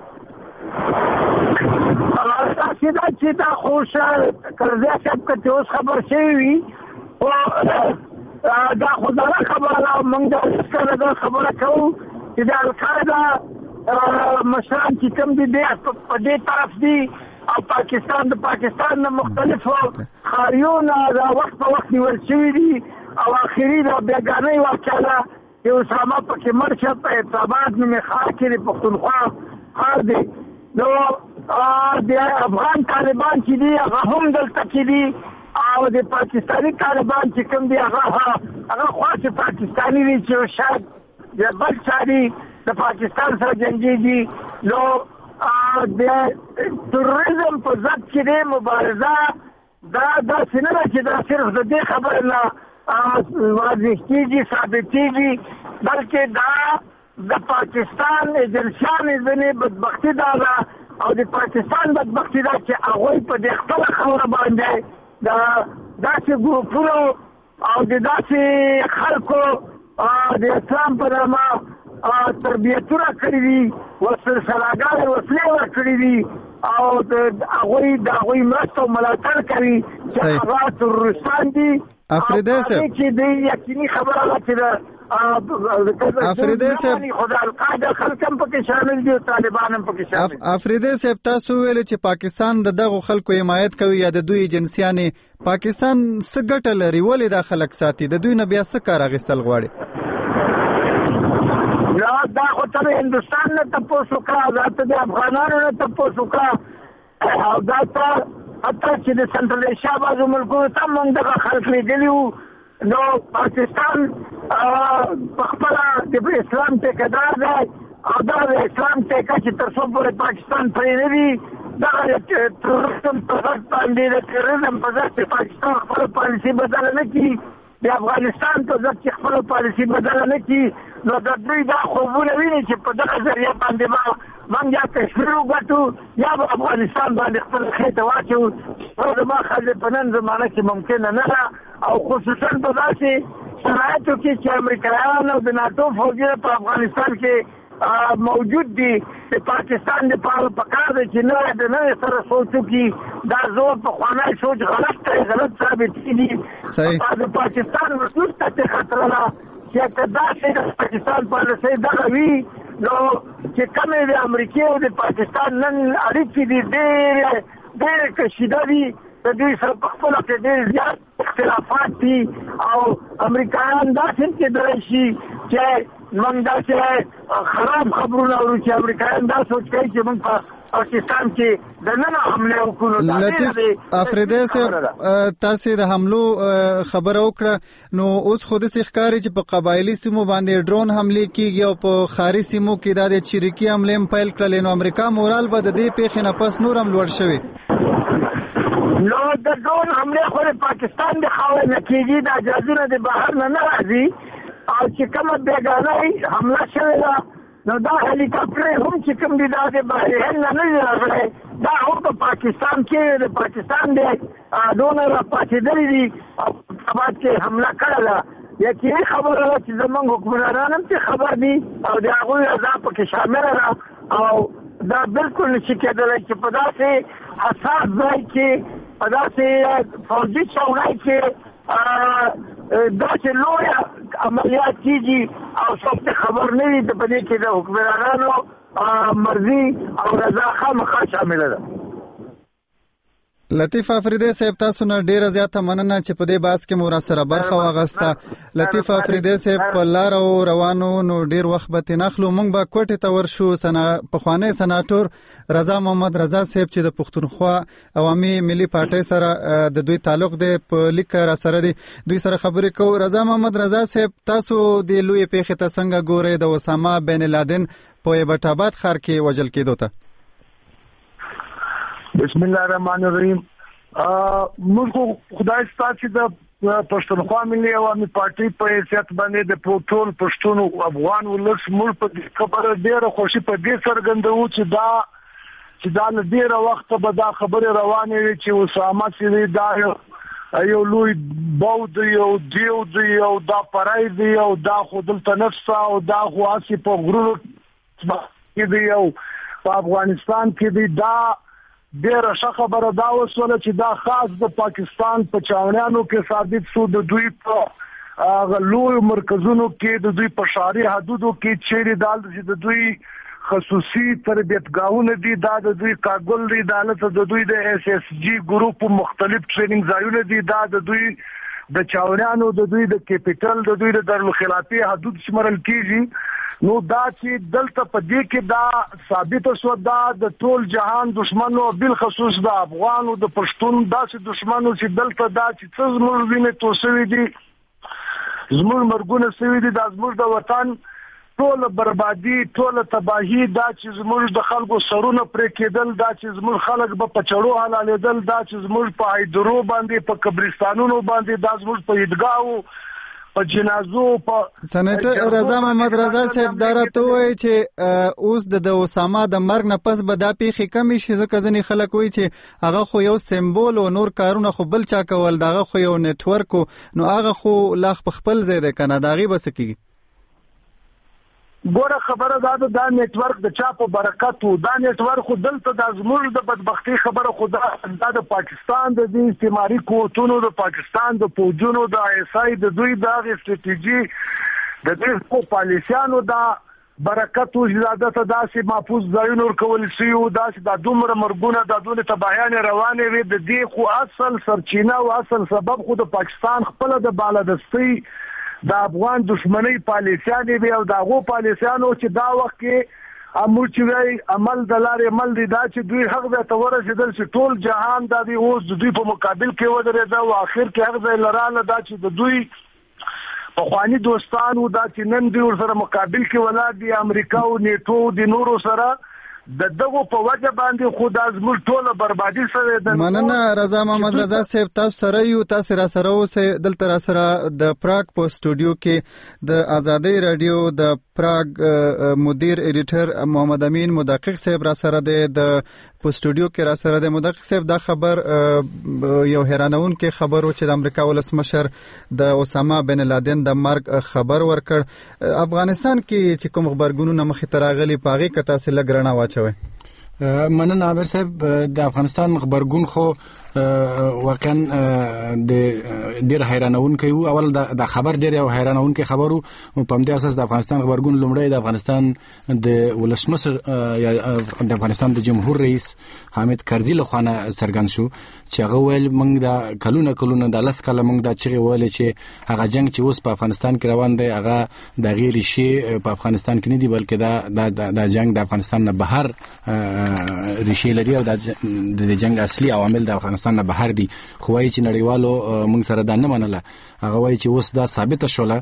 چې دا خوشا کرزي صاحب کته اوس خبر شي وي او دا خدای خبره موږ دا خبره کوو چې د القاعده مشران چې کوم دي په دې طرف دي او پاکستان د مختلفو خاریونو دا وخت په وخت نیول شوي دي او اخري دا بیګانۍ واقعه چې اسامه پکې مړ شه په اعتباد نومې ښار کې پښتونخوا ښار دی. نو د افغان طالبان چې دي هغه هم دلته کې دي او د پاکستاني طالبان چې کوم دي هغه خاص پاکستاني دي چې شاید د بل چاري د پاکستان سره جنګيږي. نو د تروریزم په ضد کې د مبارزه دا څنګه چې دا صرف د دې خبر نه واضح کیږي ثابتېږي بلکې دا د پاکستان ایجنسیانې ځینې بدبختي دا ده او د پاکستان بدبختي دا چې هغوی په دې خپله خاوره باندې د داسې ګروپونو او د داسې خلکو د اسلام په نامه تربیتونه کړي دي سلاګانې وسلې ورکړي دي او د هغوی مرسته او ملاتړ کوي چې هغه تروریستان دي. افریدی صاحب چې د یقیني خبره ده چې افریدی صاحب خدای القاعده خلکم پکې شامل دي او طالبان هم پکې شامل دي. افریدی صاحب تاسو ویل چې پاکستان د دغه خلکو حمایت کوي یا د دوی ایجنسیانې پاکستان څه ګټه لري ولې دا خلک ساتي د دوی نه بیا څه کار اخیستل غواړي؟ دا خو ته هندوستان نه تپوس وکړه دا د افغانانو نه تپوس وکړه او دا ته حتی چې د سنټرل ایشیا بعضو ملکونو ته موږ دغه خلک لیدلي وو. نو پاکستان په خپله د اسلام ټیکهدار دی او دغه د اسلام ټیکه چې تر څو پورې پاکستان پرې نه وي دغه تروریزم په ضد باندې د تروریزم په ضد چې پاکستان خپله پالیسي بدله نه کړي د افغانستان په ضد چې خپله پالیسي بدله نه کړي نو د دوی دا خوبونه ویني چې په دغه ذریعه باندې به موږ یا کشمیر وګټو یا به افغانستان باندې خپله خېټه واچوو. زما ښځې په نن زمانه کې ممکنه نه ده او خصوصا په داسې شرایطو کې چې امریکایان او د ناټو فوجونه په افغانستان کې موجود دي د پاکستان لپاره پکار دی چې نوی د نوی سره سوچ وکړي. دا زور پخوانی سوچ غلط ثابت کېږي. د پاکستان وروسته ته خطره ده چې که داسې د پاکستان پالیسۍ دغه وي نو چې کومې د امریکې او د پاکستان نن اړیکې دي ډېرې کشیده دي د دوی سره په خپله کې ډېر زیات اختلافات دي او امریکایان داسې کېدلی شي چې موږ داسې خراب خبرونه اورو چې امریکایان دا سوچ کوي چې موږ په پاکستان کې د نن حمله وکړو. لطیف افریدی صاحب تاسې د حملو خبره وکړه نو اوس خو داسې ښکاري چې په قبایلي سیمو باندې ډرون حملې کېږي او په ښاري سیمو کې دا د چریکي حملې هم پیل کړلې نو امریکا مورال به د دې پیښې نه پس نور هم لوړ شوی. نو د ډرون حملې خو د پاکستان د خاورې نه کېږي دا جهازونه د بهر نه راځي او چې کومه بیګانۍ حمله شوې ده نو دا هلیکاپټرې هم چې کوم دي دا د بحرین نه نه دي راغلی دا هم په پاکستان کې د پاکستان د دونه راپاڅېدلي دي او په بعد کې حمله کړې ده. یقیني خبره ده چې زموږ حکمرانان هم چې خبر دي او د هغوی اعضا پکې شامله ده او دا بالکل نشي کېدلی چې په داسې حساس ځای کې په داسې فوجي چوکۍ کې داسې لویه عملیات کېږي او څوک ته خبر نه وي په دې کې د حکمرانانو مرضي او رضا خامخا شامله ده. لطیف افریدی صاحب تاسو نه ډیره زیاته مننه چې په دې بحث کې مو را سره برخه واغسته. لطیف افریدی صاحب په لار او روانو نو ډیر وخت به تنخلو مونږ به کوټه ته ورشو پخوانی سناتور رضا محمد رضا صاحب چې د پښتونخوا عوامي ملي پارټۍ سره د دوی تعلق دی په لیک را سره دی دوی سره خبرې کوو. رضا محمد رضا صاحب تاسو د لوی پیښې ته څنګه ګورئ د اسامه بن لادن په ایبټ آباد ښار کې وژل کېدو ته؟ بسم الله الرحمن الرحیم. موږ خدای ستاسو د پښتونخوا ملي عوامي پارټي په حیثیت باندې د ټول پښتون افغان ولس موږ په خبره ډیره خوشي په دې څرګندوو چې دا له ډیره وخت به دا خبره روانه وي چې اسامه سي دا یو لوی بود یو دیو دی او دا پرای دی او دا خودل تنفس او دا خاصي په غرور کې دی او په افغانستان کې دی. دا ډیره ښه خبره دا وسوله چې دا خاص د پاکستان په چاونیانو کې ثابت شو، د دوی په لوی مرکزونو کې، د دوی په شاري حدودو کې چیرې دال چې د دوی خصوصي تربیتګاهونه دي، دا د دوی کاګل دی، د دوی د اس اس جی ګروپ مختلف ټریننګ ځایونه دي، دا د دوی د چاونیانو، د دوی د کیپټل، د دوی د دارالخلافه حدود شمارل کیږي. نو دا چې دلته په دې کې دا ثابت شو دا د ټول جهان دشمنو بل خصوص د افغانو د پښتون داسې دشمنو چې دلته دا چې څه زموږ وینې توسوي دي، زموږ مرګونه سوي دي، دا زموږ د وطن ټول بربادي، ټول تباہي، دا چې زموږ د خلکو سرونه پرې کېدل، دا چې زموږ خلک به په چړو حلالېدل، دا چې زموږ په هایدرو باندې، په قبرستانونو باندې، دا زموږ په عیدګاهو په جنازو په سېنیټر رضا محمد رضا صاحب دا راته وایي چې اوس د اسامه د مرګ نه پس به دا پیښې کمې شي، ځکه ځینې خلک وایي چې هغه خو یو سمبول او نور کارونه خو بل چا کول، دغه خو یو نیټورک نو هغه خو لا خپل ځای دی کنه، دا غي بس کیږي. ګوره خبره دا نیټورک د چا په برکت وو، دا نیټورک خو دلته د زموږ د بدبختی خبره خو دا د پاکستان د استعماري قوتونو، د پاکستان د فوجونو، د ایس آی د دوی د استراتیژي د دوی په پالیسیانو دا برکت وو چې دلته داسې محفوظ ځایونه ورکول شي او داسې د دومره مرګونه د دونه تباهیان روانې وي. د دې خو اصل سرچینه او اصل سبب خو د پاکستان خپل د بالادستي د افغان دشمنی پالیسیانې وي او دغه پالیسیانو چې دا وخت کې امر چې عمل د لارې عمل دي، دا چې دوی حق ته ورسېدل چې ټول جهان د دې اوس د دوی په مقابل کې ودرېده او اخر کې حق ځای لراله، دا چې د دوی پخواني دوستانو دا چې نن دوی ورسره مقابل کې ولاړ دي، امریکا او نیټو د نورو سره د دغه په وجه باندې خود از مل ټوله بربادي سره د مننه. رضا محمد رضا صاحب تاسو سره یو، تاسو را سره اوسه دلته را سره د پراګ په سټوډیو کې د آزادۍ رادیو د پراګ مدیر ایډیټر محمد امین مدقق صاحب را سره د په سټوډیو کې را سره د مدقق صاحب دا خبر یو حیرانون کې خبرو چې د امریکا ولسمشر د اسامه بن لادن د مرګ خبر ورکړ. افغانستان کې چې کوم خبرګونونه مخې ته راغلي پاغي کته سره لګرنا واچوي. مننه عابر صاحب. د افغانستان خبرګون خو واقعا د ډیر حیرانون کوي. اول د خبر ډیر یو حیرانون کې خبرو په همدې اساس د افغانستان خبرګون لومړی د افغانستان د ولسمشر یا د افغانستان د جمهور رئیس حامد کرزي له خوا څرګند شو چې هغه ویل موږ د کلونه د لاس کله موږ د چغې ویل چې هغه جنگ چې اوس په افغانستان کې روان دی هغه د غیر شي په افغانستان کې نه دی بلکې دا جنگ د افغانستان نه بهر ریشه لري او د جنگ اصلي عوامل د افغانستان نه بهر دي. خو وايي چې نړیوالو موږ سره دا نه منله. هغه وايي چې اوس دا ثابت شوله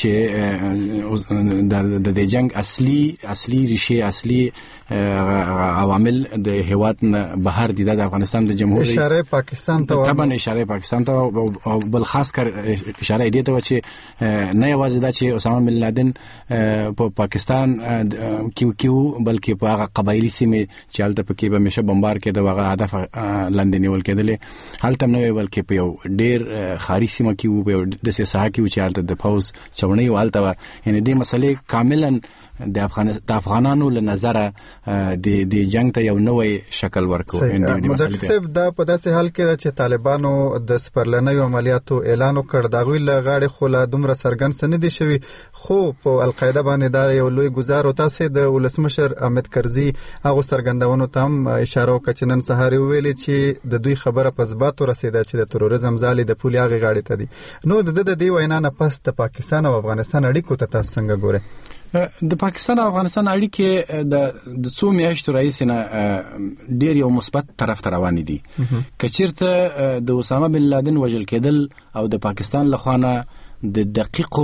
چې د جنگ اصلي ریشه اصلي عوامل د هیواد نه بهر دي. د افغانستان د جمهور رئیس اشاره پاکستان ته طبعا اشاره پاکستان ته او بل خاص کر اشاره دی ته چې نه یوازې دا چې اسامه بن لادن په پاکستان کیو بلکې په هغه قبایلی سیمه چې هلته پکې به مشه بمبار کېده هغه هدف لاندې نیول کېدل هلته نه بلکې په یو ډیر خاري سیمه کې وو د سیاسه کې چې هلته د فوز چونی والته یعنی دې مسلې کاملا د افغانانو له نظره د جنگ ته یو نوې شکل ورکو. مدقق صاحب دا په داسې حال کې چې طالبانو د سپرلنیو عملیاتو اعلان وکړ دا غوی له غاړې خو له دومره څرګند سن دي شوی خو په القاعده باندې دا یو لوی گزار او تاسو د ولسمشر حامد کرزي هغه څرګندونو ته هم اشاره وکړه چې نن سهار ویلي چې د دوی خبره په ثبات ورسېده چې د تروریزم ځالې د پولي هغه غاړې ته دي. نو د دې وینا نه پس د پاکستان او افغانستان اړیکو ته تاسو څنګه ګورئ؟ د پاکستان او افغانستان اړیکې د څو میاشتو راهیسې نه ډیر یو مثبت طرف ته روان دي. کچیرته د اسامه بن لادن وژل کېدل او د پاکستان له خوا د دقیقو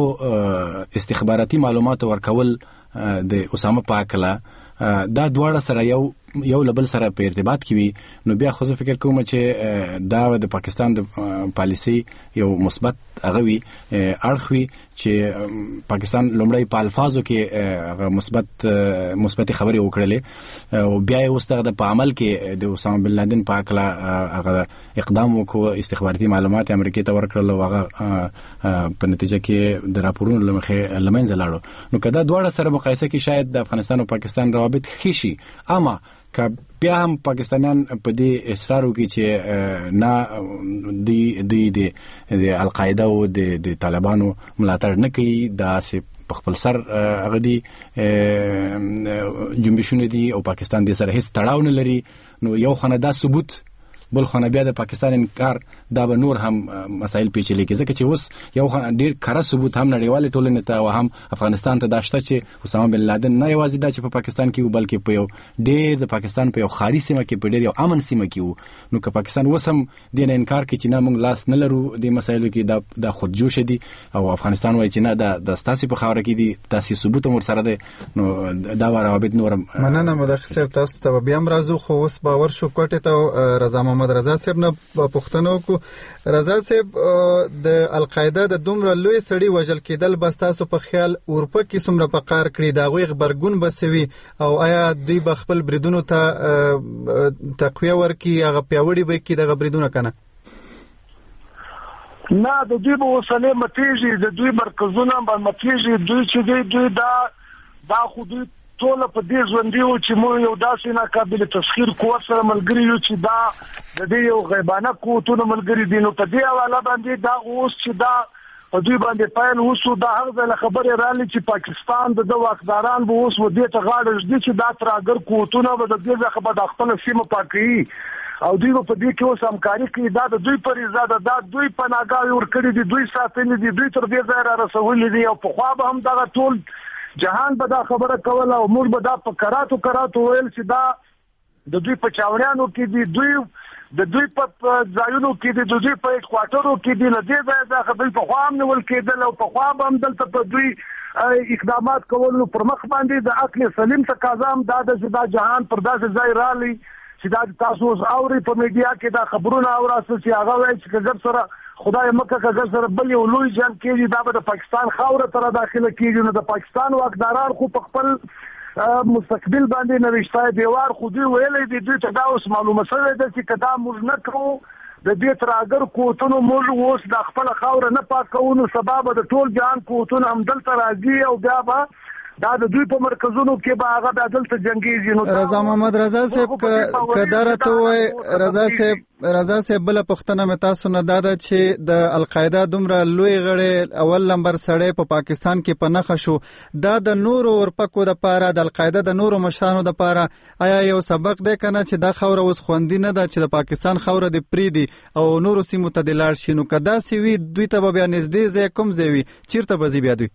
استخباراتي معلومات ورکول د اسامه په اړه دا دواړه سره یو یو لبل سره په ارتباط کې وي نو بیا خو زه فکر کوم چې دا د پاکستان د پالیسي یو مثبت هغه وي اړخ وي چې پاکستان لومړی په الفاظو کې مثبت خبرې وکړلې او بیا یې اوس د په عمل کې د اسامه بن لادن په اړه هغه اقدام وکړ استخباراتي معلومات امریکا ته ورکړل او هغه په نتیجه کې د راپورونو لمخې لمنځه لاړو نو کدا دواړه سره مقایسه کې شاید د افغانستان او پاکستان روابط ښه شي اما که بیا هم پاکستانیان په دې اصرار وکړي چې نه د القاعده او د طالبانو ملاتړ نه کوي دا په خپل سر هغه دي جنبشونه دي او پاکستان دې سره هیڅ تړاو نه لري نو یو خانه دا ثبوت بل خو نه بیا د پاکستان انکار دا به نور هم مسایل پیچلي کې ځکه چې اوس یو ډیر کره ثبوت هم نړیوال ټولنې ته او هم افغانستان ته دا شته چې اسامه بن لادن نه یوازې دا چې په پاکستان کې و بلکې په یو ډیر د پاکستان په یو خاري سیمه کې په ډیر یو امن سیمه کې و نو که پاکستان وسم دې نه انکار کوي چې نه موږ لاس نه لرو د مسایلو کې دا خود جوش دي او افغانستان وایي چې نه د ستاسو په خاور کې دي تاسو ثبوت هم سره ده نو دا روابط نورم مننه مدخل صاحب تاسو ته بیا هم راځو خو اوس باور شو کوټه ته رضا محمد رضا صاحب نه پښتنو کو رضا صاحب د القاعده د دومره لوی سړی وژل کېدل بس تاسو په خیال اروپا کې څومره په قار کړی دا غوي خبرګون بسوي او آیا دوی به خپل بریدونو ته تقویه ورکي هغه پیاوړي به کې د بریدونو کنه نه د دوی به وسلې متیږي د دوی مرکزونه به متیږي دوی چې دوی دا خو دوی ټول په دې ژوندیو چې مو یو داسې ناقابل تسخیر قوت سره ملګری یو چې دا د دې یو غیبانه قوتونو ملګری دي نو په دې حواله باندې دا اوس چې دا په دوی باندې پایل وسو دا هغه خبره رالی چې پاکستان د واکداران به اوس ودې ته غاړه ژدي چې دا تراګر قوتونه به د دې ځخه به د خپل سیمه پاکي او دوی په دې کې اوس همکاري کوي دا د دوی پریزه دا دوی پناهګاه ورکړي دي دوی ساتلي دي دوی تر دې ځای را رسولي دي او په خوا به هم دا ټول جهان به دا خبره کوله او موږ به دا په کراتو ویل چې دا د دوی په چاونیانو کې دي دوی په ځایونو کې دي دوی په کوارټرو کې دي نه دي دا خبرې په خوا هم نیول کېدل او په خوا به هم دلته په دوی اقدامات کول پر مخ باندې د عقل سلیم تقاضا هم دا جهان پر داسې ځای رالی چې دا تاسو اوري په میډیا کې دا خبرونه اوراسو چې هغه وایي چې کګر سره خدای مکه کګر سره بل یو لوی جنگ کېږي دا به د پاکستان خاوره تر داخله کېږي نو د پاکستان واکداران خو په خپل مستقبل باندې نوښتای دیوار خو دوی ویلې دي دوی ته دا اوس معلومه شوه چې کدا موږ نه کوو د دې تراګر کوتونو موږ اوس د خپل خاوره نه پاکونو سبب د ټول جهان کوتون هم دلته راځي او بیا به دا د دوی په مرکزونو کې به هغه د دلته جنگیږي نو رضا محمد رضا صاحب کدارته وای رضا صاحب بل پښتنه متا سن دادا چې د القاعده دومره لوی غړي اول نمبر سړی په پاکستان کې پنهخ شو دا د نورو ورپکو د پاره د القاعده د نورو مشرانو د پاره آیا یو سبق دی کنه چې دا خوره اوس خوندي نه ده چې د پاکستان خوره د پریدي او نورو سیمو ته د لاړ شي نو کدا سی وی دوی ته بیا نږدې ځای کوم ځای چیرته بزی بیا دوی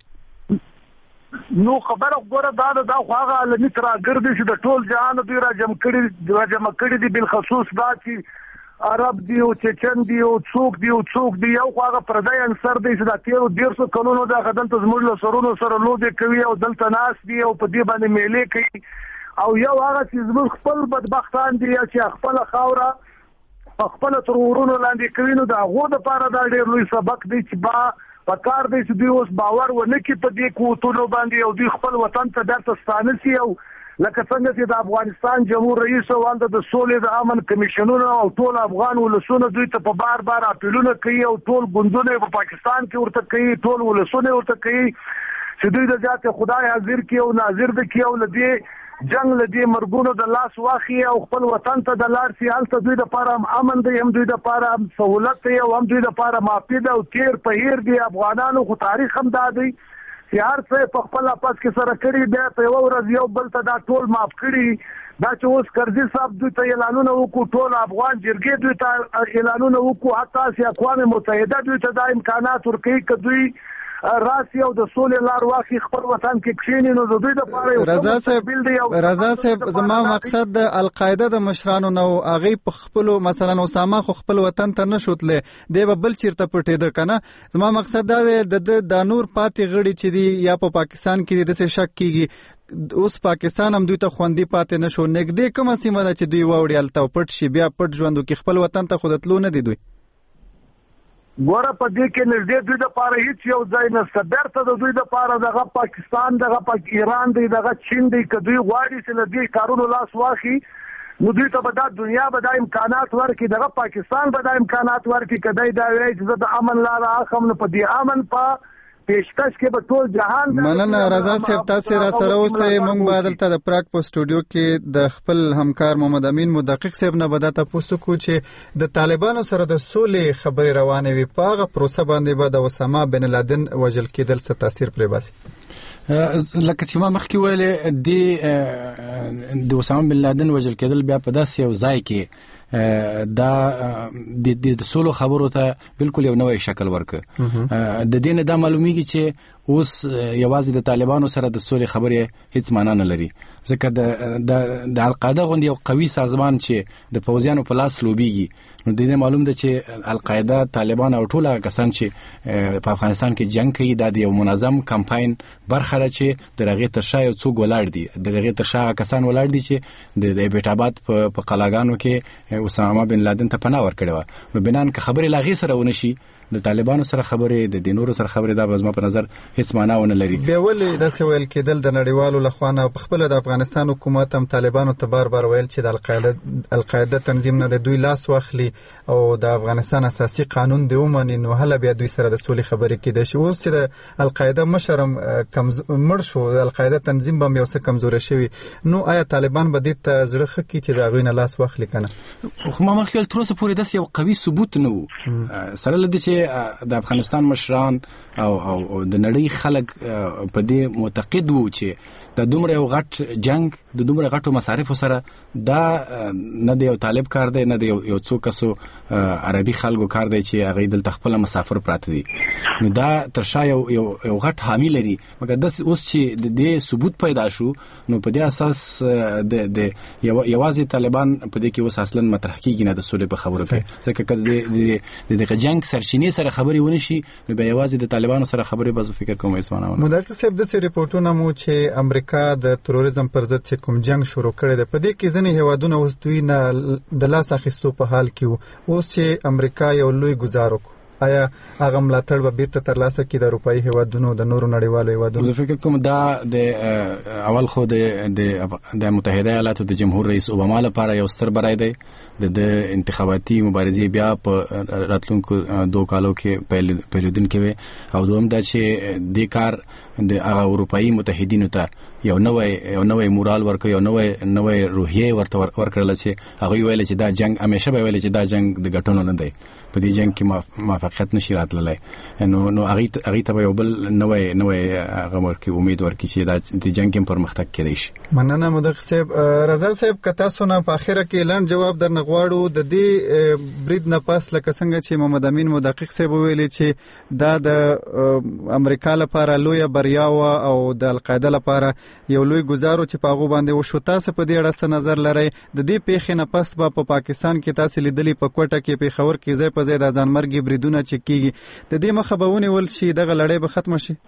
نو خبره ګوره دا خو هغه عالمي تراګر دي چې د ټول جهان دوی را جمع کړي دي بالخصوص دا چې عرب دی او چچن دی او څوک دی یو خو هغه پردی انصر دی چې دا 13 کلونو دا دلته زموږ له سرونو سره لوبې کوي او دلته ناس دی او په دې باندې میلې کوي او یو هغه چې زموږ خپل بدبختان دي چې خپل خاوره خپل ترورونو لاندې کوي نو دا غو د پاره دا ډېر لوی سبق دی چې پکار دی چې دوی اوس باور ونه کړي په دې قوتونو باندې او دوی خپل وطن ته درته ستانه سي او لکه څنګه چې د افغانستان جمهور رئیس او د سولې د امن کمیشنونو او ټول افغان ولسونه دوی ته په بار اپیلونه کوي او ټول ګوندونه په پاکستان کې ورته کوي ټول ولسونه ورته کوي چې دوی د ذات خدای حاضر کې او ناظر د کې او لدی جنگ لدی مرګونو د لاس واخی او خپل وطن ته د لار سي حالت دوی د پاره امن دی هم دوی د پاره سہولت دی او هم دوی د پاره معافي دی او تیر په هیر دی افغانانو خو تاریخ هم دادی چې هر څه په خپل اپاس کې سره کړی دی په یو ورځ یو بل ته دا ټول معاف کړي دا چې اوس کرزي صاحب دوی ته اعلانونه وکړو ټول افغان جرګې دوی ته اعلانونه وکړو حتی چې اقوام متحده دوی ته دا امکانات ورکړي چې دوی راسي او د سولې لار واخی خپل وطن کې کښیني نو د دوی لپاره رضا صاحب زما مقصد د القاعده د مشرانو نو هغه په خپل مثلا اسامه خو خپل وطن ته نشوتله دی بل چیرته پټېده کنه زما مقصد دا د نور پاتې غړي چې دی یا په پاکستان کې د څه شک کیږي اوس پاکستان هم دوی ته خوندي پاتې نشو نګدې کومه سیمه ده چې دوی واوړي الته پټ شي بیا پټ ژوندو کې خپل وطن ته خودتلو نه دی دوی ګوره په دې کې نږدې دوی د پاره هیڅ یو ځای نشته بیرته د دوی د پاره دغه پاکستان دغه ایران دی دغه چین دی که دوی غواړي چې له دې کارونو لاس واخلي نو دوی ته به دا دنیا به دا امکانات ورکړي دغه پاکستان به دا امکانات ورکړي که دی دا وایي چې زه د امن لاره اخلم نو په دې امن په پیشکش کې به ټول جهان مننه رضا صاحب تاسو را سره اوسئ موږ به دلته د پراګ په سټوډیو کې د خپل همکار محمد امین مدقق صاحب نه به دا تاسو کو چې د طالبانو سره د سولې خبرې روانې وي په هغه پروسه باندې به د اسامه بن لادن وژل کېدل څه تاثیر پرې باسي لکه چې ما مخکې ویلې د اسامه بن لادن وژل کېدل بیا په داسې یو ځای کې دا د سولو خبرو ته بالکل یو نوې شکل ورکړ د دې نه دا معلومیږي چې اوس یوازې د طالبانو سره د سولې خبرې هیڅ معنا نه لري ځکه د القاعده غوندې یو قوي سازمان چې د پوځیانو په لاس لوبیږي نو د دې معلوم ده چې القاعده طالبان او ټول کسان چې په افغانستان کې جنگ کوي دا د یو منظم کمپاین برخه ده چې د هغې تر شا یو څوک ولاړ دي د هغې تر شا کسان ولاړ دي چې د ایبټ آباد په قلاګانو کې اسامه بن لادن ته پناه ورکړې وه نو بنان که خبرې لا هغې سره ونه شي د طالبانو سره خبرې د نورو سره خبرې دا به زما په نظر هیڅ معنا ونه لري بیا ولې داسې ویل کېدل د نړیوالو لخوا نه په خپله د افغانستان حکومت هم طالبانو ته بار بار ویل چې د القاعده تنظیم نه د دوی لاس واخلي او د افغانستان اساسي قانون دی ومني نو هله بیا دوی سره د سولې خبرې کېدای شي اوس چې د القاعده مشر مړ شو د القاعده تنظیم به هم یو څه کمزوری شوي نو آیا طالبان به دې ته زړه ښه کړي چې د هغوی نه لاس واخلي که نه خو ما مخکې تر اوسه پورې داسې یو قوي ثبوت نه و سره له دې چې د افغانستان مشران او د نړۍ خلک په دې معتقد وو چې د دومره یو غټ جنگ د دومره غټو مصارفو سره دا نه د یو طالب کار دی نه د یو څو کسو عربي خلکو کار دی چې هغوی دلته خپله مسافر پراته دي نو دا تر شا یو غټ حامی لري مګر داسې اوس چې د دې ثبوت پیدا شو نو په دې اساس د یوازې طالبان په دې کې اوس اصلا مطرح کېږي نه د سولې په خبرو کې ځکه که د دغه جنګ سرچینې سره خبرې ونه شي نو بیا یوازې د طالبانو سره خبرې به زه فکر کوم هېڅ معنا ونه مدقق صاحب داسې ریپورټونه مو چې امریکا د تروریزم پر ضد چې کوم جنګ شروع کړی دی په دې کې ځینې هیوادونه اوس دوی نه د لاس اخیستو په حال کې وو اوس چې امریکا یو لوی ګزار وکړو آیا هغه ملاتړ به بیرته ترلاسه کړي د اروپایي هیوادونو د نورو نړیوالو هیوادونو زه فکر کوم دا د اول خو د متحده ایالاتو د جمهور رئیس اوباما لپاره یو ستر بری دی د انتخاباتي مبارزې بیا په راتلونکو 2 کالو کې پیلودونکې وي او دوم دا چې دې کار د هغه اروپایي متحدینو ته یو نوې مورال ورکړ یو نوې روحیه ورته ورکړل چې هغوی ویل چې دا جنگ همیشه به ویل چې دا جنگ د ګټلو نه دی په دې جنگ کې موافقت نشي راتللی نو هغوی ته به یو بل نوې هغه ورکړي امید ورکړي چې د جنگ کې پرمختګ کېدی شي مننه مدقق صاحب رضا صاحب که تاسو نه په اخره کې لنډ جواب درنه غواړو د دې برید نه پس لکه څنګه چې محمد امین مدقق صاحب ویلي چې دا د امریکا لپاره لویه بریا وه او د القاعده لپاره یو لوی ګزارو چې په هغو باندې وشو تاسو په دې اړه څه نظر لرئ د دې پیښې نه پس به په پاکستان کې تاسو لیدلي په کوټه کې پېښور کې ځای په ځای د ځانمرګي بریدونه چې کېږي د دې مخه به ونیول شي دغه لړۍ به ختمه شي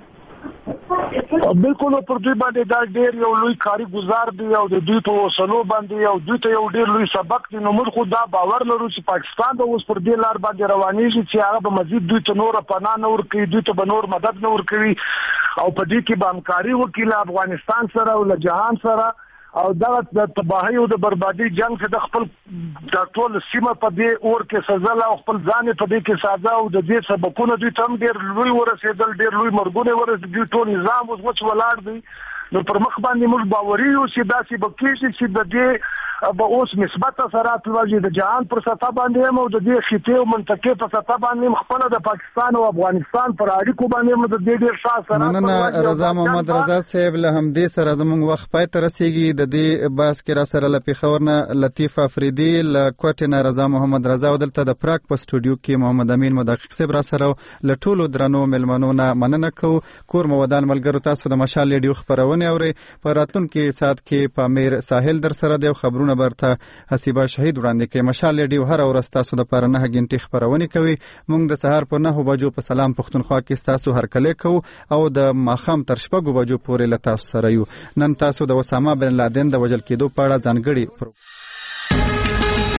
بالکل پر دوی باندې دا ډېر یو لوی کاری گزار دی او د دوی په وسلو باندې او دوی ته یو ډېر لوی سبق دی نو موږ خو دا باور لرو چې پاکستان به اوس پر دې لار باندې روانېږي چې هغه به مزید دوی ته نور پناه نه ورکوي دوی ته به نور مدد نه ورکوي او په دې کې به همکاري وکړي له افغانستان سره او له جهان سره او دغه د تباهۍ او د بربادي جنگ چې د خپل د ټول سیمه په دې اور کې سزله او خپل ځان په دې کې ساده او د دې سبقونه دوی تم ډېر لوی ورسېدل ډېر لوی مرګونه ورسېدل دوی ټول نظام اوس ولاړ دی نو پر مخ باندې موږ باوري یو چې داسې به کېږي چې د دې به اوس مثبت اثرات راځي د جهان پر سطح باندې هم او د دې خطې او منطقې په سطح باندې هم خپله د پاکستان او افغانستان پر اړیکو باندې هم د دې ډېر ښه اثرات مننه رضا محمد رضا صاحب له همدې سره زموږ وخت پای ته رسیږي د دې بحث کې را سره له پېښور نه لطیف افریدي له کوټې نه رضا محمد رضا او دلته د پراګ په سټوډیو کې محمد امین مدقق صاحب را سره له ټولو درنو مېلمنو نه مننه کوو. کور مو ودان ملګرو تاسو د مشال ریډیو خپرونې اورئ. په راتلونکي ساعت کې پامیر ساحل در سره دی او خبرونه برته حسیبه شهید وړاندې کوي. مشال ریډیو هر ورځ تاسو د پاره 9 غنټې خبرونه کوي. موږ د سهار په 9 بجو په سلام پښتونخوا کې تاسو هرکلی کوو او د ماخام تر 6 بجو پورې له تاسو سره یو. نن تاسو د اسامه بن لادن د وژل کېدو په اړه ځانګړي